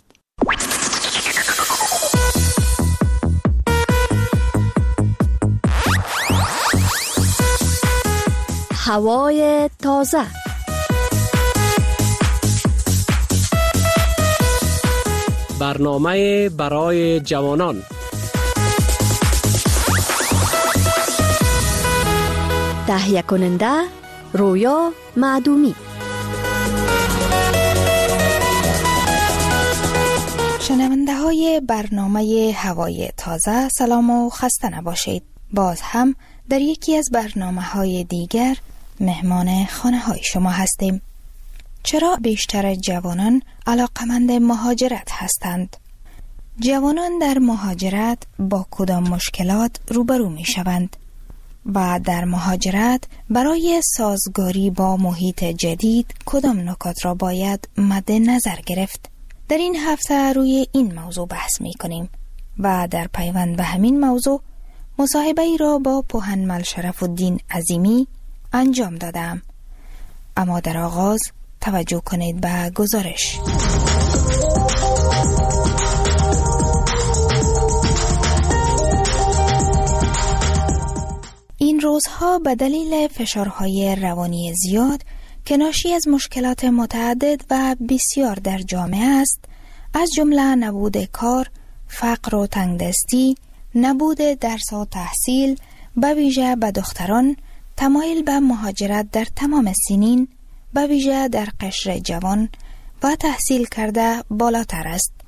هوای تازه. برنامه برای جوانان. تهیه کننده رویا معدومی. شنونده های برنامه هوای تازه، سلام و خسته نباشید. باز هم در یکی از برنامه های دیگر مهمان خانه های شما هستیم. چرا بیشتر جوانان علاقمند مهاجرت هستند؟ جوانان در مهاجرت با کدام مشکلات روبرو می شوند؟ و در مهاجرت برای سازگاری با محیط جدید کدام نکات را باید مد نظر گرفت؟ در این هفته روی این موضوع بحث می کنیم و در پیوند به همین موضوع مصاحبه ای را با پوهنمل شرف الدین عظیمی انجام دادم. اما در آغاز توجه کنید به گزارش. این روزها به دلیل فشارهای روانی زیاد که ناشی از مشکلات متعدد و بسیار در جامعه است، از جمله نبود کار، فقر و تنگدستی، نبود درس و تحصیل، به ویژه به دختران، تمایل به مهاجرت در تمام سنین، به ویژه در قشر جوان و تحصیل کرده بالاتر است.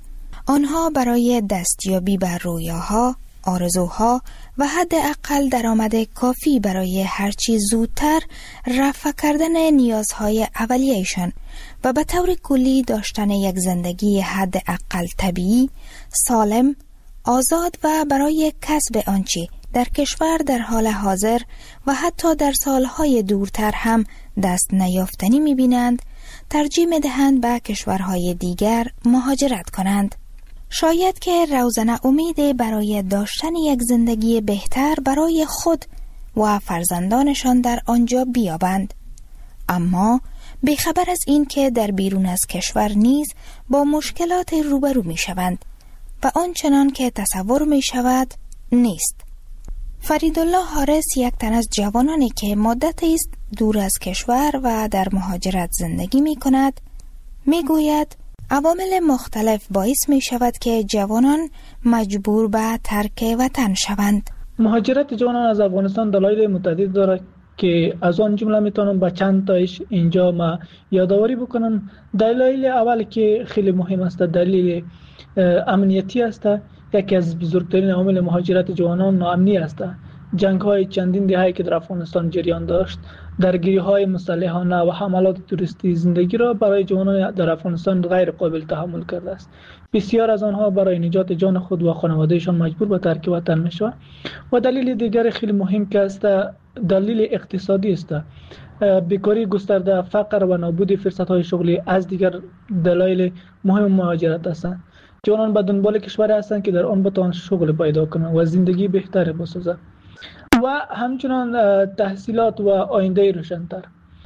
آنها برای دستیابی بر رویاها، آرزوها و حداقل درآمد کافی برای هرچی زودتر رفع کردن نیازهای اولیه‌شان و به طور کلی داشتن یک زندگی حداقل طبیعی، سالم، آزاد و برای کسب آنچه در کشور در حال حاضر و حتی در سالهای دورتر هم دست نیافتنی می‌بینند، ترجیح می‌دهند به کشورهای دیگر مهاجرت کنند. شاید که روزنه امیدی برای داشتن یک زندگی بهتر برای خود و فرزندانشان در آنجا بیابند، اما بیخبر از این که در بیرون از کشور نیز با مشکلات روبرو می شوند و آنچنان که تصور می شود نیست. فریدالله حارس یک تن از جوانانی که مدتی است دور از کشور و در مهاجرت زندگی می کند می گوید عوامل مختلف باعث می شود که جوانان مجبور به ترک وطن شوند. مهاجرت جوانان از افغانستان دلایل متعدد دارد که از آن جمله میتونم با چند تایش اینجا ما یادآوری بکنم. دلیل اول که خیلی مهم است دلیل امنیتی است. یکی از بزرگترین عوامل مهاجرت جوانان ناامنی است. جنگ های چندین دهه که در افغانستان جریان داشت، درگیری های مسلحانه و حملات توریستی زندگی را برای جوانان در افغانستان غیر قابل تحمل کرده است. بسیار از آنها برای نجات جان خود و خانوادهشان مجبور به ترک وطن میشوند. و دلیل دیگر خیلی مهم که است دلیل اقتصادی است. بیکاری گسترده، فقر و نابود فرصت های شغلی از دیگر دلایل مهم مهاجرت هستند. جوانان به دنبال کشوری هستند که در آن بتوانند شغل پیدا کنند و زندگی بهتری بسازند و همچنان تحصیلات و آینده روشن‌تر.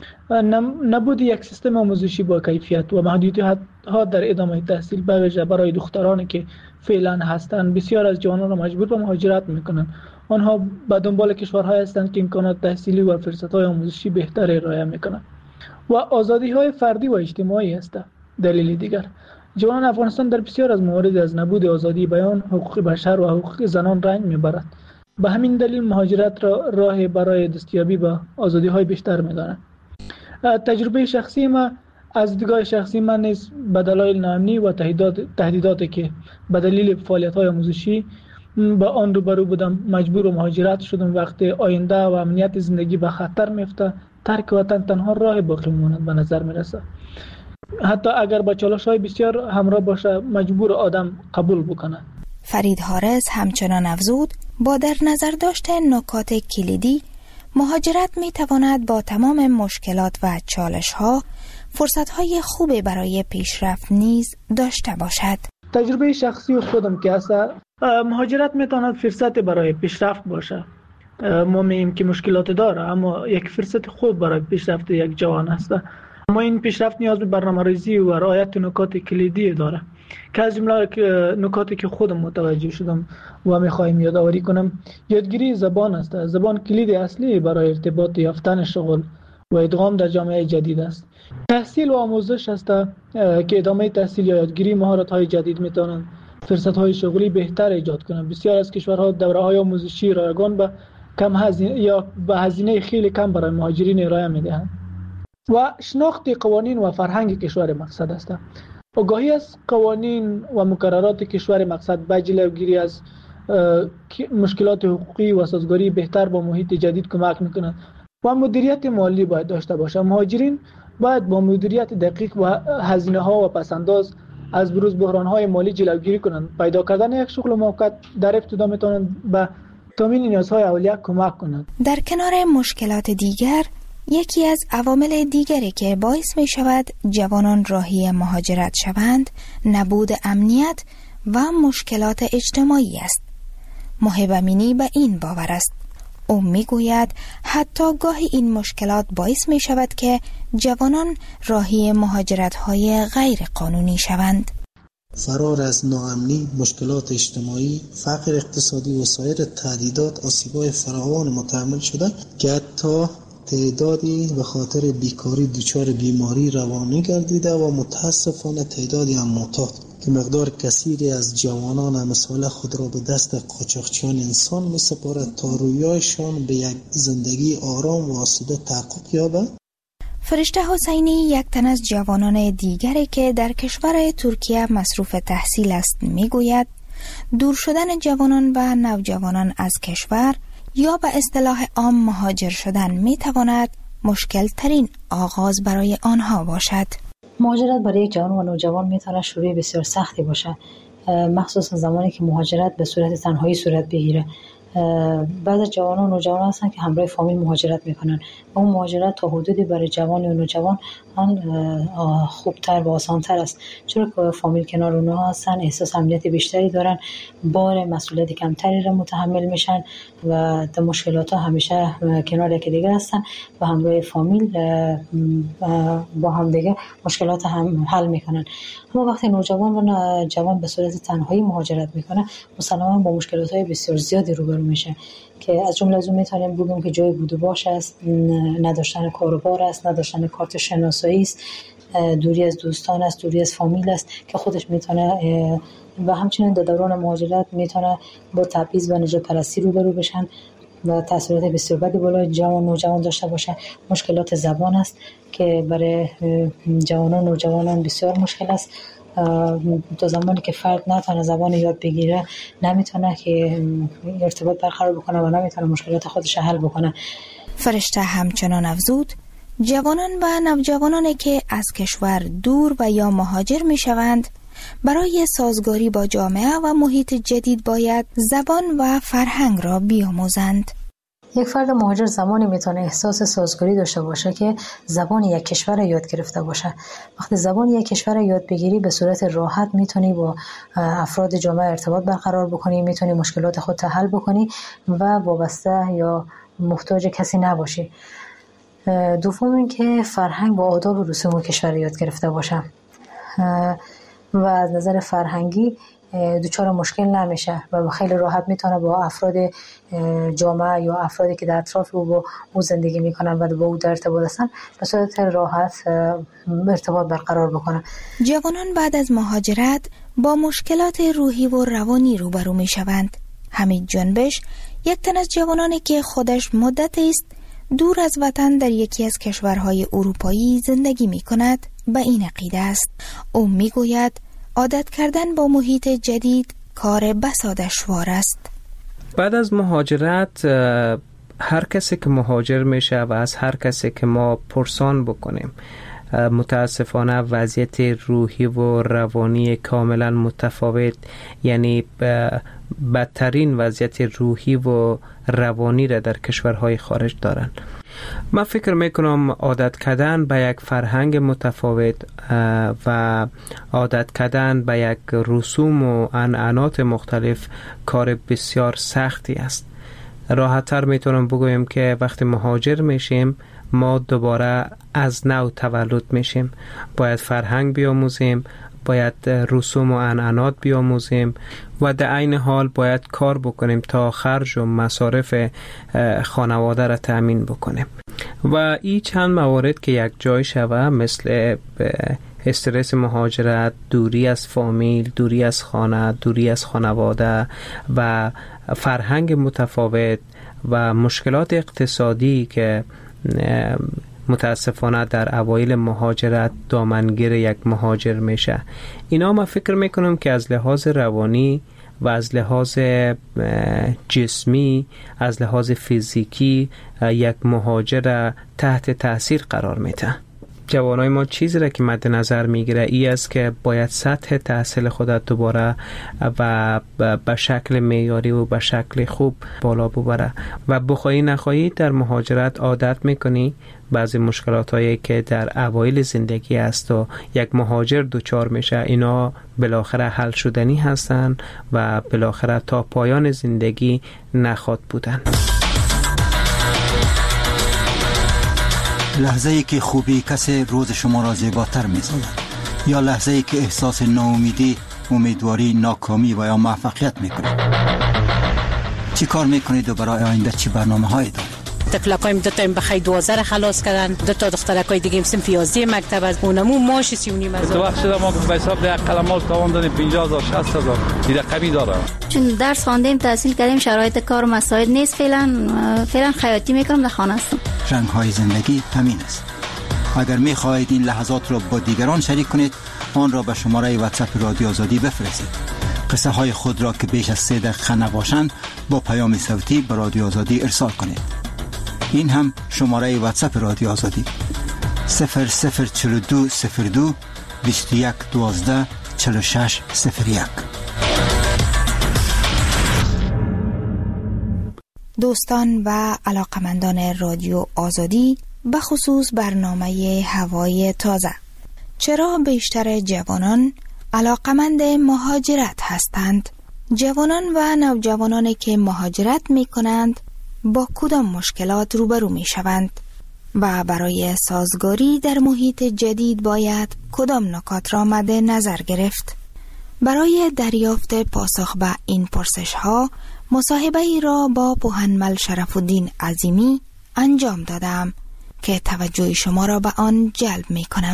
نبود یک سیستم آموزشی با کیفیت و محدودیت‌ها در ادامه تحصیل به ویژه برای دخترانی که فعلا هستند بسیار از جوانان را مجبور به مهاجرت می‌کنند. آنها به دنبال کشورهایی هستند که امکانات تحصیلی و فرصت‌های آموزشی بهتری ارائه می‌کنند و آزادی‌های فردی و اجتماعی است. دلیل دیگر جوانان افغانستان در بسیار از موارد از نبود آزادی بیان، حقوق بشر و حقوق زنان رنج می‌برند. به همین دلیل مهاجرت را راه برای دستیابی به آزادی‌های بیشتر می‌دانند. تجربه شخصی ما از دیدگاه شخصی من نیز به دلایل ناامنی و تهدیدات تهدیداتی که به دلیل فعالیت‌های آموزشی با آن روبرو بودم مجبور به مهاجرت شدم. وقتی آینده و امنیت زندگی به خطر میفته، ترک وطن تنها راه باقی ماند به نظر میرسه. حتی اگر با چالش‌های بسیار همراه باشه مجبور آدم قبول بکنه. فرید حارس همچنان افزود با در نظر داشتن نکات کلیدی، مهاجرت می تواند با تمام مشکلات و چالش‌ها فرصت‌های خوبی برای پیشرفت نیز داشته باشد. تجربه شخصی خودم که است مهاجرت می تواند فرصت برای پیشرفت باشه. ما میگیم که مشکلات داره اما یک فرصت خوب برای پیشرفت یک جوان است. اما این پیشرفت نیاز به برنامه‌ریزی و رعایت نکات کلیدی داره که از جمله نکاتی که خودم متوجه شدم و می‌خوایم یادآوری کنم. یادگیری زبان است. زبان کلید اصلی برای ارتباط یافتن شغل و ادغام در جامعه جدید است. تحصیل و آموزش است که ادامه تحصیل یا یادگیری مهارت‌های جدید می‌توانند فرصت‌های شغلی بهتر ایجاد کنند. بسیار از کشورها دوره‌های آموزشی رایگان به کم هزینه یا به هزینه خیلی کم برای مهاجرین ارائه می‌دهند. و شناخت قوانین و فرهنگ کشور مقصد است. آگاهی از قوانین و مقررات کشور مقصد به جلوگیری از مشکلات حقوقی و سازگاری بهتر با محیط جدید کمک می‌کند. و مدیریت مالی باید داشته باشند. مهاجرین باید با مدیریت دقیق و هزینه‌ها و پس‌انداز از بروز بحران‌های مالی جلوگیری کنند. پیدا کردن یک شغل موقت در ابتدا می‌تواند به تامین نیازهای اولیه کمک کند. در کنار مشکلات دیگر، یکی از عوامل دیگری که باعث می شود جوانان راهی مهاجرت شوند، نبود امنیت و مشکلات اجتماعی است. محب امینی به این باور است. او می گوید حتی گاهی این مشکلات باعث می شود که جوانان راهی مهاجرت های غیر قانونی شوند. فرار از ناامنی، مشکلات اجتماعی، فقر اقتصادی و سایر تهدیدات آسیب‌های فراوان متحمل شده که حتی تعدادی به خاطر بیکاری دچار بیماری روانی گردیده و متاسفانه تعدادی هم معتاد که مقدار کثیری از جوانان امثال خود را به دست قاچاقچیان انسان می سپارد تا رویایشان به یک زندگی آرام و آسوده تحقق یابد. فرشته حسینی یک تن از جوانان دیگری که در کشور ترکیه مصروف تحصیل است میگوید دور شدن جوانان و نوجوانان از کشور یا به اصطلاح عام مهاجر شدن میتواند مشکل ترین آغاز برای آنها باشد. مهاجرت برای یک جوان و نوجوان میتونه شروع بسیار سختی باشه، مخصوصا زمانی که مهاجرت به صورت تنهایی صورت بگیره. بعض از جوانان و نوجوانان هستن که همراه فامیل مهاجرت میکنن و اون مهاجرت تا حدودی برای جوان و نوجوان خوبتر و آسانتر است، چرا که فامیل کنار اونها هستن، احساس امنیت بیشتری دارن، بار مسئولیت کمتری را متحمل میشن و در مشکلات ها همیشه کنار یکی دیگه هستن و همراه فامیل با هم دیگه مشکلات هم حل میکنن. اما وقتی نوجوان و جوان به صورت تنهایی مهاجرت میکنه مسلماً با مشکلات های بسیار زیادی روبرو میشه که از جمله از اون میتونیم بگیم که جای بود و باش است، نداشتن کاروبار است، نداشتن کارت شناسایی است، دوری از دوستان است، دوری از فامیل است که خودش میتونه و همچنین در دوران مهاجرت میتونه با تبعیض و نژاد پرستی روبرو بشن و تاثیرات بسیار بدی بالای جوان نوجوان داشته باشه. مشکلات زبان است که برای جوانان و نوجوانان بسیار مشکل است. تا زمانی که فرد نتونه زبان یاد بگیره نمیتونه که ارتباط برقرار بکنه و نمیتونه مشکلات خودش حل بکنه. فرشته همچنان افزود جوانان و نوجوانانی که از کشور دور و یا مهاجر می شوند برای سازگاری با جامعه و محیط جدید باید زبان و فرهنگ را بیاموزند. یک فرد مهاجر زمانی میتونه احساس سازگاری داشته باشه که زبان یک کشور را یاد گرفته باشه. وقتی زبان یک کشور را یاد بگیری به صورت راحت میتونی با افراد جامعه ارتباط برقرار بکنی، میتونی مشکلات خود حل بکنی و وابسته یا محتاج کسی نباشی. دوم اینکه فرهنگ و آداب و رسوم کشور یاد گرفته باشه و از نظر فرهنگی دچار مشکل نمیشه و خیلی راحت میتونه با افراد جامعه یا افرادی که در اطراف او با او زندگی میکنن و با او در ارتباط هستن به صورت راحت ارتباط برقرار بکنه. جوانان بعد از مهاجرت با مشکلات روحی و روانی روبرو میشوند. حمید جنبش یک تن از جوانانی که خودش مدت است دور از وطن در یکی از کشورهای اروپایی زندگی میکند به این عقیده است. او میگوید عادت کردن با محیط جدید کار بسا دشوار است. بعد از مهاجرت هر کسی که مهاجر میشه و از هر کسی که ما پرسان بکنیم متاسفانه وضعیت روحی و روانی کاملا متفاوت، یعنی بدترین وضعیت روحی و روانی را در کشورهای خارج دارن. من فکر میکنم عادت کردن به یک فرهنگ متفاوت و عادت کردن به یک رسوم و عنعنات مختلف کار بسیار سختی است. راحت‌تر میتونم بگویم که وقتی مهاجر میشیم ما دوباره از نو تولد میشیم، باید فرهنگ بیاموزیم، باید رسوم و عنعنات بیاموزیم و در عین حال باید کار بکنیم تا خرج و مصارف خانواده را تأمین بکنیم و این چند موارد که یک جای شوه مثل استرس مهاجرت، دوری از فامیل، دوری از خانه، دوری از خانواده و فرهنگ متفاوت و مشکلات اقتصادی که متاسفانه در اوایل مهاجرت دامنگیر یک مهاجر میشه. اینا ما فکر میکنم که از لحاظ روانی و از لحاظ جسمی، از لحاظ فیزیکی یک مهاجر تحت تاثیر قرار میده. جوانای ما چیزی را که مد نظر میگیره ای است که باید سطح تحصیل خودت دوباره و به شکل معیاری و به شکل خوب بالا ببره و بخواهی نخواهی در مهاجرت عادت میکنی بعضی مشکلات هایی که در اوایل زندگی است و یک مهاجر دوچار میشه اینا بالاخره حل شدنی هستن و بالاخره تا پایان زندگی نخواد بودن. لحظه ای که خوبی کسی روز شما را زیباتر می‌سازد یا لحظه ای که احساس ناامیدی، امیدواری، ناکامی و یا موفقیت میکنید. چی کار میکنید و برای آینده چی برنامه‌هایی دارید؟ تفلقایم دو تا بخای دوازده خلاص کردن، دو تا دخترکای دیگه هم صنف یازده مکتب از اونمو ماش سی و نیم هزار. تو وقت شده ما به حساب ده قلماش تاوان دادیم پنجاه هزار شصت هزار دیگه کمی داره. چون درس خواندیم تحصیل کردیم شرایط کار مساعد نیست، فعلا فعلا خیاطی میکنم در خانه هستم. رنگ های زندگی همین است. اگر می خواهید این لحظات را با دیگران شریک کنید، آن را به شماره واتساپ رادیو آزادی بفرستید. قصه های خود را که بیش از سه دقیقه نباشند با پیام صوتی به رادیو آزادی ارسال کنید. این هم شماره واتساپ رادیو آزادی صفر صفر چهل و دو صفر دو بیست و یک دوازده چهل و شش صفر یک. دوستان و علاقمندان رادیو آزادی، به خصوص برنامه هوای تازه، چرا بیشتر جوانان علاقمند مهاجرت هستند؟ جوانان و نوجوانانی که مهاجرت می کنند با کدام مشکلات روبرو می شوند و برای سازگاری در محیط جدید باید کدام نکات را مد نظر گرفت؟ برای دریافت پاسخ به این پرسش ها مصاحبه ای را با پوهنمل شرف الدین عظیمی انجام دادم که توجه شما را به آن جلب می کنم.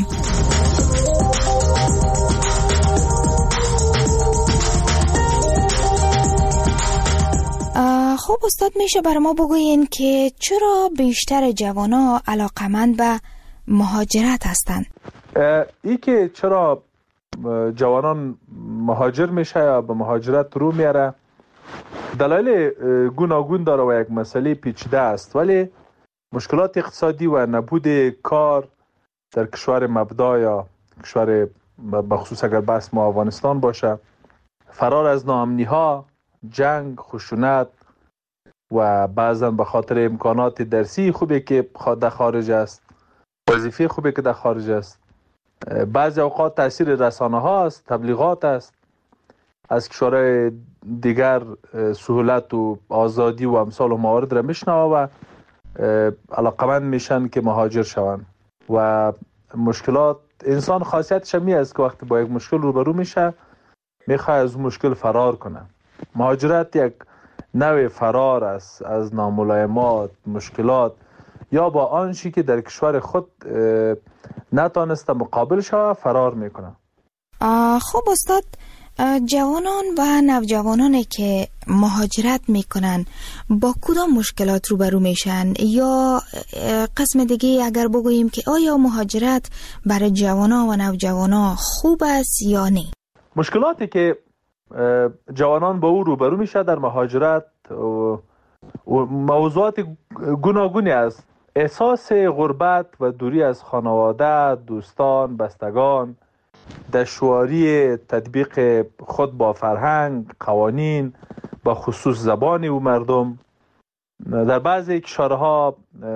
خب استاد، میشه برای ما بگوین که چرا بیشتر جوانا علاقمند به مهاجرت هستند؟ ای که چرا جوانان مهاجر میشه یا به مهاجرت رو میاره دلایل گوناگون داره و یک مسئله پیچیده است، ولی مشکلات اقتصادی و نبود کار در کشور مبدا یا کشور بخصوص اگر بحث ما افغانستان باشه، فرار از ناامنی ها، جنگ، خشونت و بعضا به خاطر امکانات درسی خوبی که در خارج است، وظیفه خوبی که در خارج است، بعضی اوقات تاثیر رسانه ها است، تبلیغات است، از کشورهای دیگر سهولت و آزادی و امثال و موارد را میشنوه و علاقمند میشن که مهاجر شوند. و مشکلات انسان خاصیتش می است که وقتی با یک مشکل روبرو میشه میخواد از مشکل فرار کنه. مهاجرت یک نوع فرار است از ناملایمات، مشکلات یا با آنچه که در کشور خود نتانسته مقابل شوه فرار میکنه. خب استاد، جوانان و نوجوانانی که مهاجرت میکنن با کدام مشکلات روبرو میشن؟ یا قسم دیگه اگر بگوییم که آیا مهاجرت برای جوانان و نوجوانان خوب است یا نه؟ مشکلاتی که جوانان با او روبرو میشه در مهاجرت و موضوعات گوناگونی است. احساس غربت و دوری از خانواده، دوستان، بستگان، دشواری تطبیق خود با فرهنگ، قوانین، با خصوص زبان و مردم، در بعضی کشورها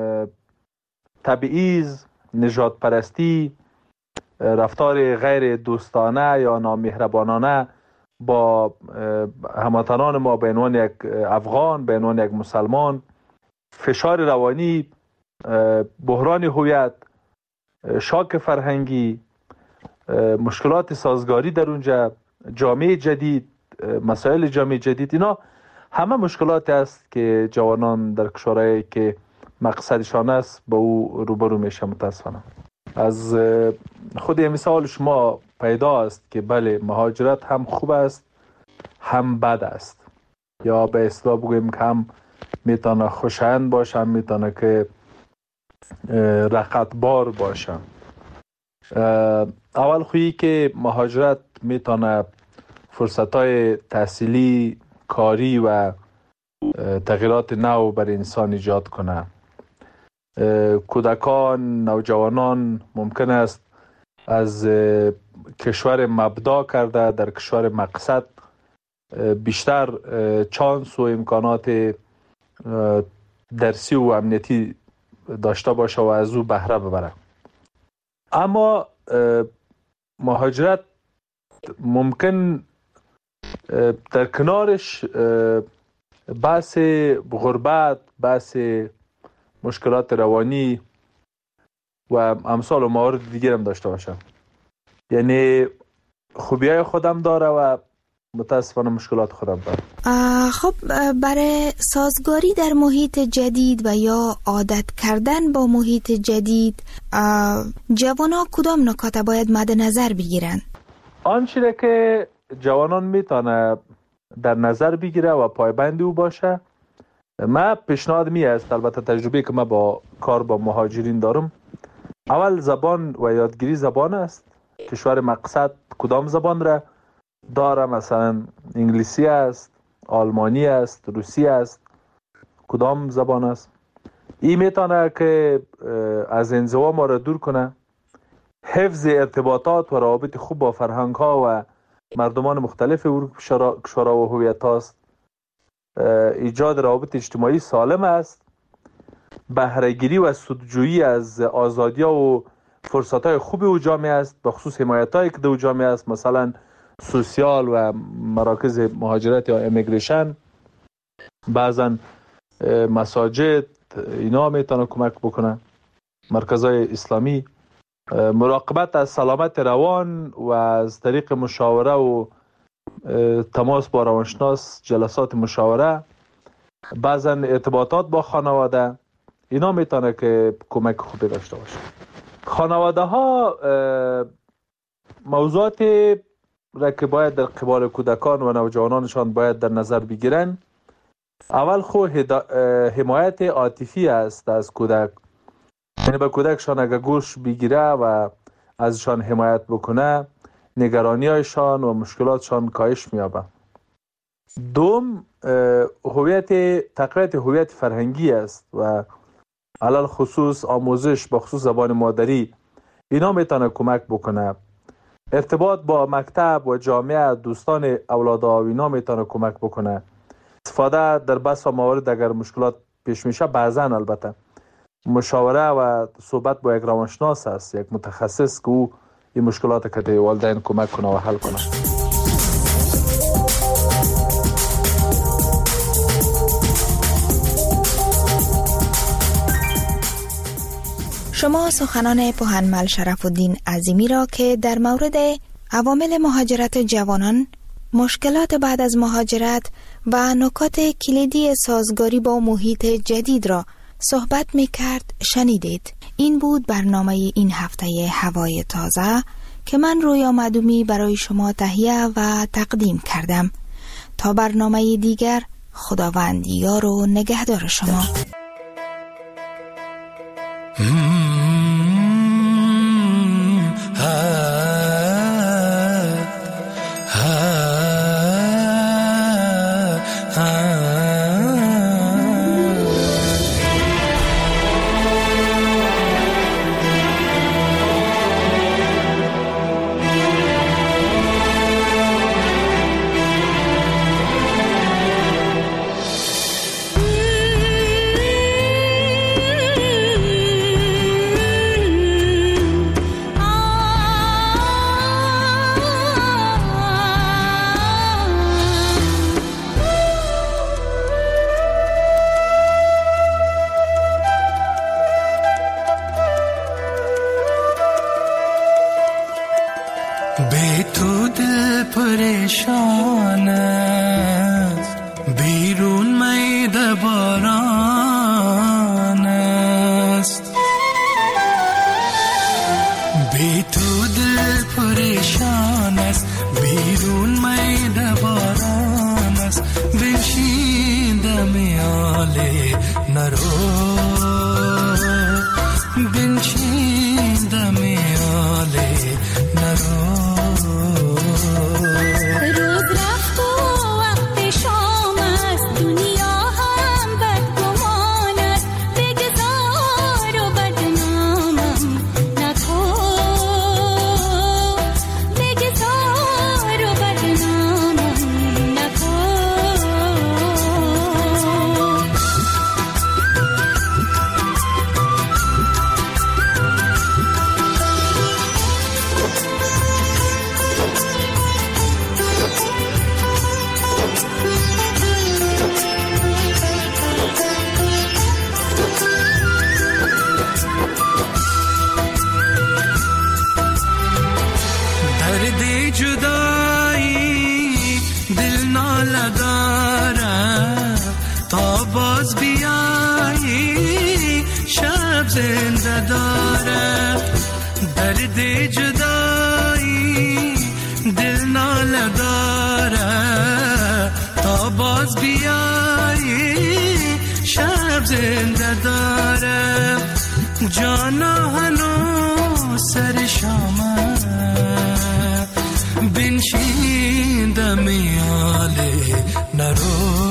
تبعیض، نژاد پرستی، رفتار غیر دوستانه یا نامهربانانه با هموطنان ما به عنوان یک افغان، به عنوان یک مسلمان، فشار روانی، بحران هویت، شاک فرهنگی، مشکلات سازگاری در اونجا، جامعه جدید، مسائل جامعه جدید، اینا همه مشکلات است که جوانان در کشورهایی که مقصدشان است با او روبرو میشه. متاسفانه از خود مثال شما پیدا است که بله، مهاجرت هم خوب است هم بد است، یا به اصطلاح بگوییم که هم میتونه خوشایند باشه، هم میتونه که رقتبار باشه. اول خویی که مهاجرت میتونه فرصتهای تحصیلی، کاری و تغییرات نو بر انسان ایجاد کنه. کودکان، نوجوانان ممکن است از کشور مبدا کرده در کشور مقصد بیشتر چانس و امکانات درسی و امنیتی داشته باشه و از او بهره ببره. اما مهاجرت ممکن در کنارش بحث غربت، بحث مشکلات روانی و امثال و موارد دیگر هم داشته باشه. یعنی خوبیای خودم داره و متاسفانه مشکلات خودم داره. خب برای سازگاری در محیط جدید و یا عادت کردن با محیط جدید جوانان کدام نکات باید مد نظر بگیرن؟ آنچه که جوانان میتونه در نظر بگیره و پایبند او باشه، من پیشنهاد می است، البته تجربه که من با کار با مهاجرین دارم، اول زبان و یادگیری زبان است. کشور مقصد کدام زبان را داره؟ مثلا انگلیسی است، آلمانی است، روسی است، کدام زبان است؟ این میتونه که از انزوا ما را دور کنه. حفظ ارتباطات و روابط خوب با فرهنگ ها و مردمان مختلف کشورها و هویت هاست. ایجاد روابط اجتماعی سالم است. بهره‌گیری و سودجویی از آزادی ها و فرصت های خوبی او جامعه است، به خصوص حمایت هایی که در جامعه است، مثلا سوسیال و مراکز مهاجرت یا امیگریشن، بعضا مساجد، اینا میتونه کمک بکنه، مرکزهای اسلامی. مراقبت از سلامت روان و از طریق مشاوره و تماس با روانشناس، جلسات مشاوره، بعضا ارتباطات با خانواده، اینا میتونه که کمک خوبی داشته باشه. خانواده ها موضوعات را که باید در قبال کودکان و نوجوانانشان باید در نظر بگیرن. اول خو حمایت عاطفی است از کودک، یعنی به کودکشان اگر گوش بگیره و ازشان حمایت بکنه، نگرانی هایشان و مشکلاتشان کاهش می‌یابه. دوم، هویت تقویت هویت فرهنگی است و علل خصوص آموزش به خصوص زبان مادری، اینا میتونه کمک بکنه. ارتباط با مکتب و جامعه، دوستان اولادها، اینا میتونه کمک بکنه. استفاده در بس و موارد اگر مشکلات پیش میشه، بعضا البته مشاوره و صحبت با یک روانشناس است، یک متخصص که او این مشکلات که در والدین کمک کنه و حل کنه. شما سخنان پوهنمل شرف الدین عظیمی را که در مورد عوامل مهاجرت جوانان، مشکلات بعد از مهاجرت و نکات کلیدی سازگاری با محیط جدید را صحبت می کرد شنیدید. این بود برنامه این هفته هوای تازه که من رویا معدومی برای شما تهیه و تقدیم کردم. تا برنامه دیگر، خداوند یار و نگهدار شما. बे तू दिल परेशान بیرون میده باران است بی تو دل پریشان است بیرون میده باران است بنشینده میاله نرو بنشینده میاله نرو زنده داره درد جدایی دل ناله داره تا باز بیایی شب زنده داره جانا هنو سر شامت بنشین دمیاله نرو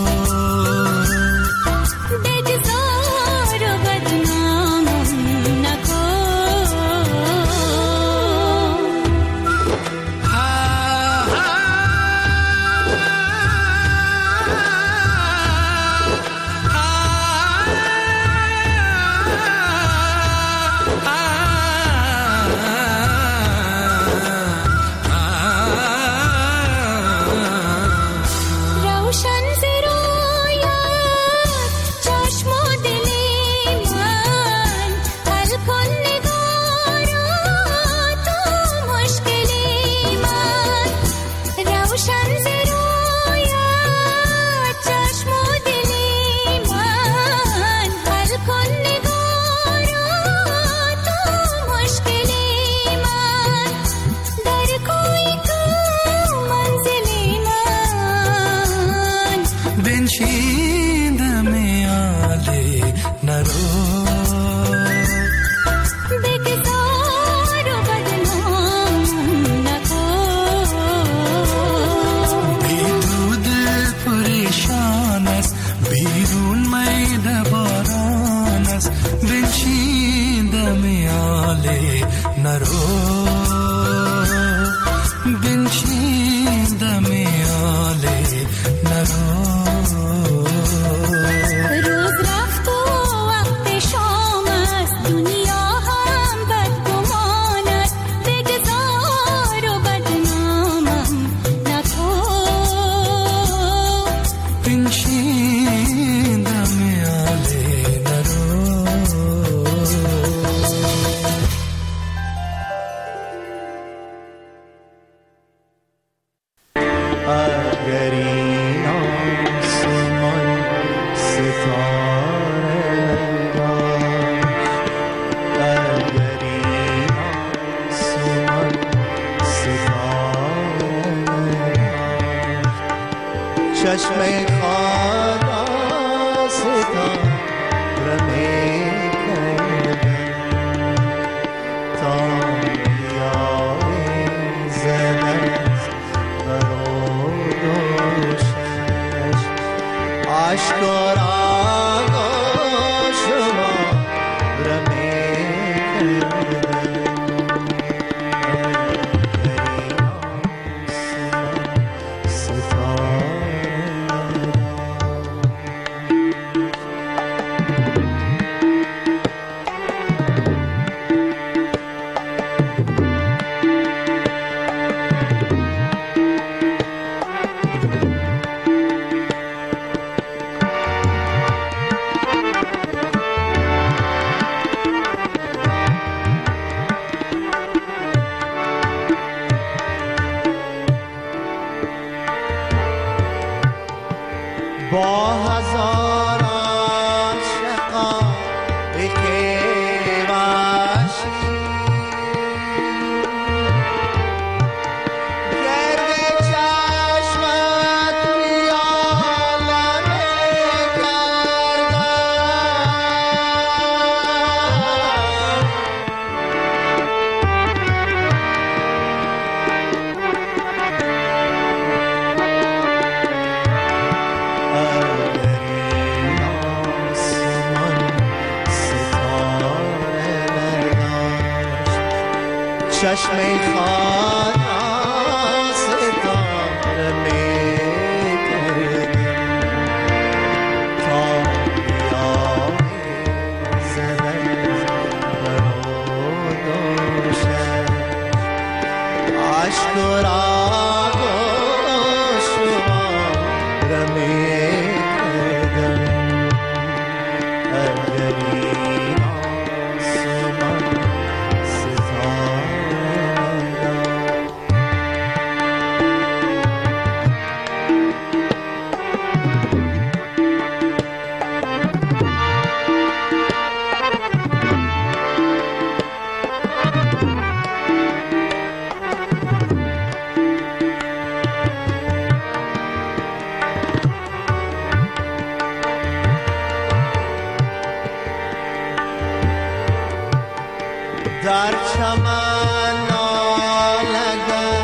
در چمن نالگر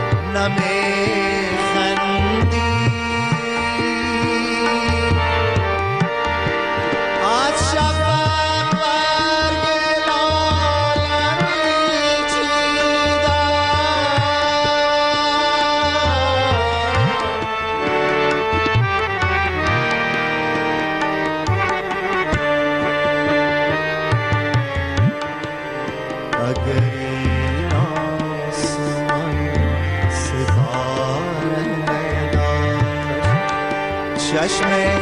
نمیخندی از شفق برگ لاله میچیدم اگر این آسمان ستاره نداشت چشم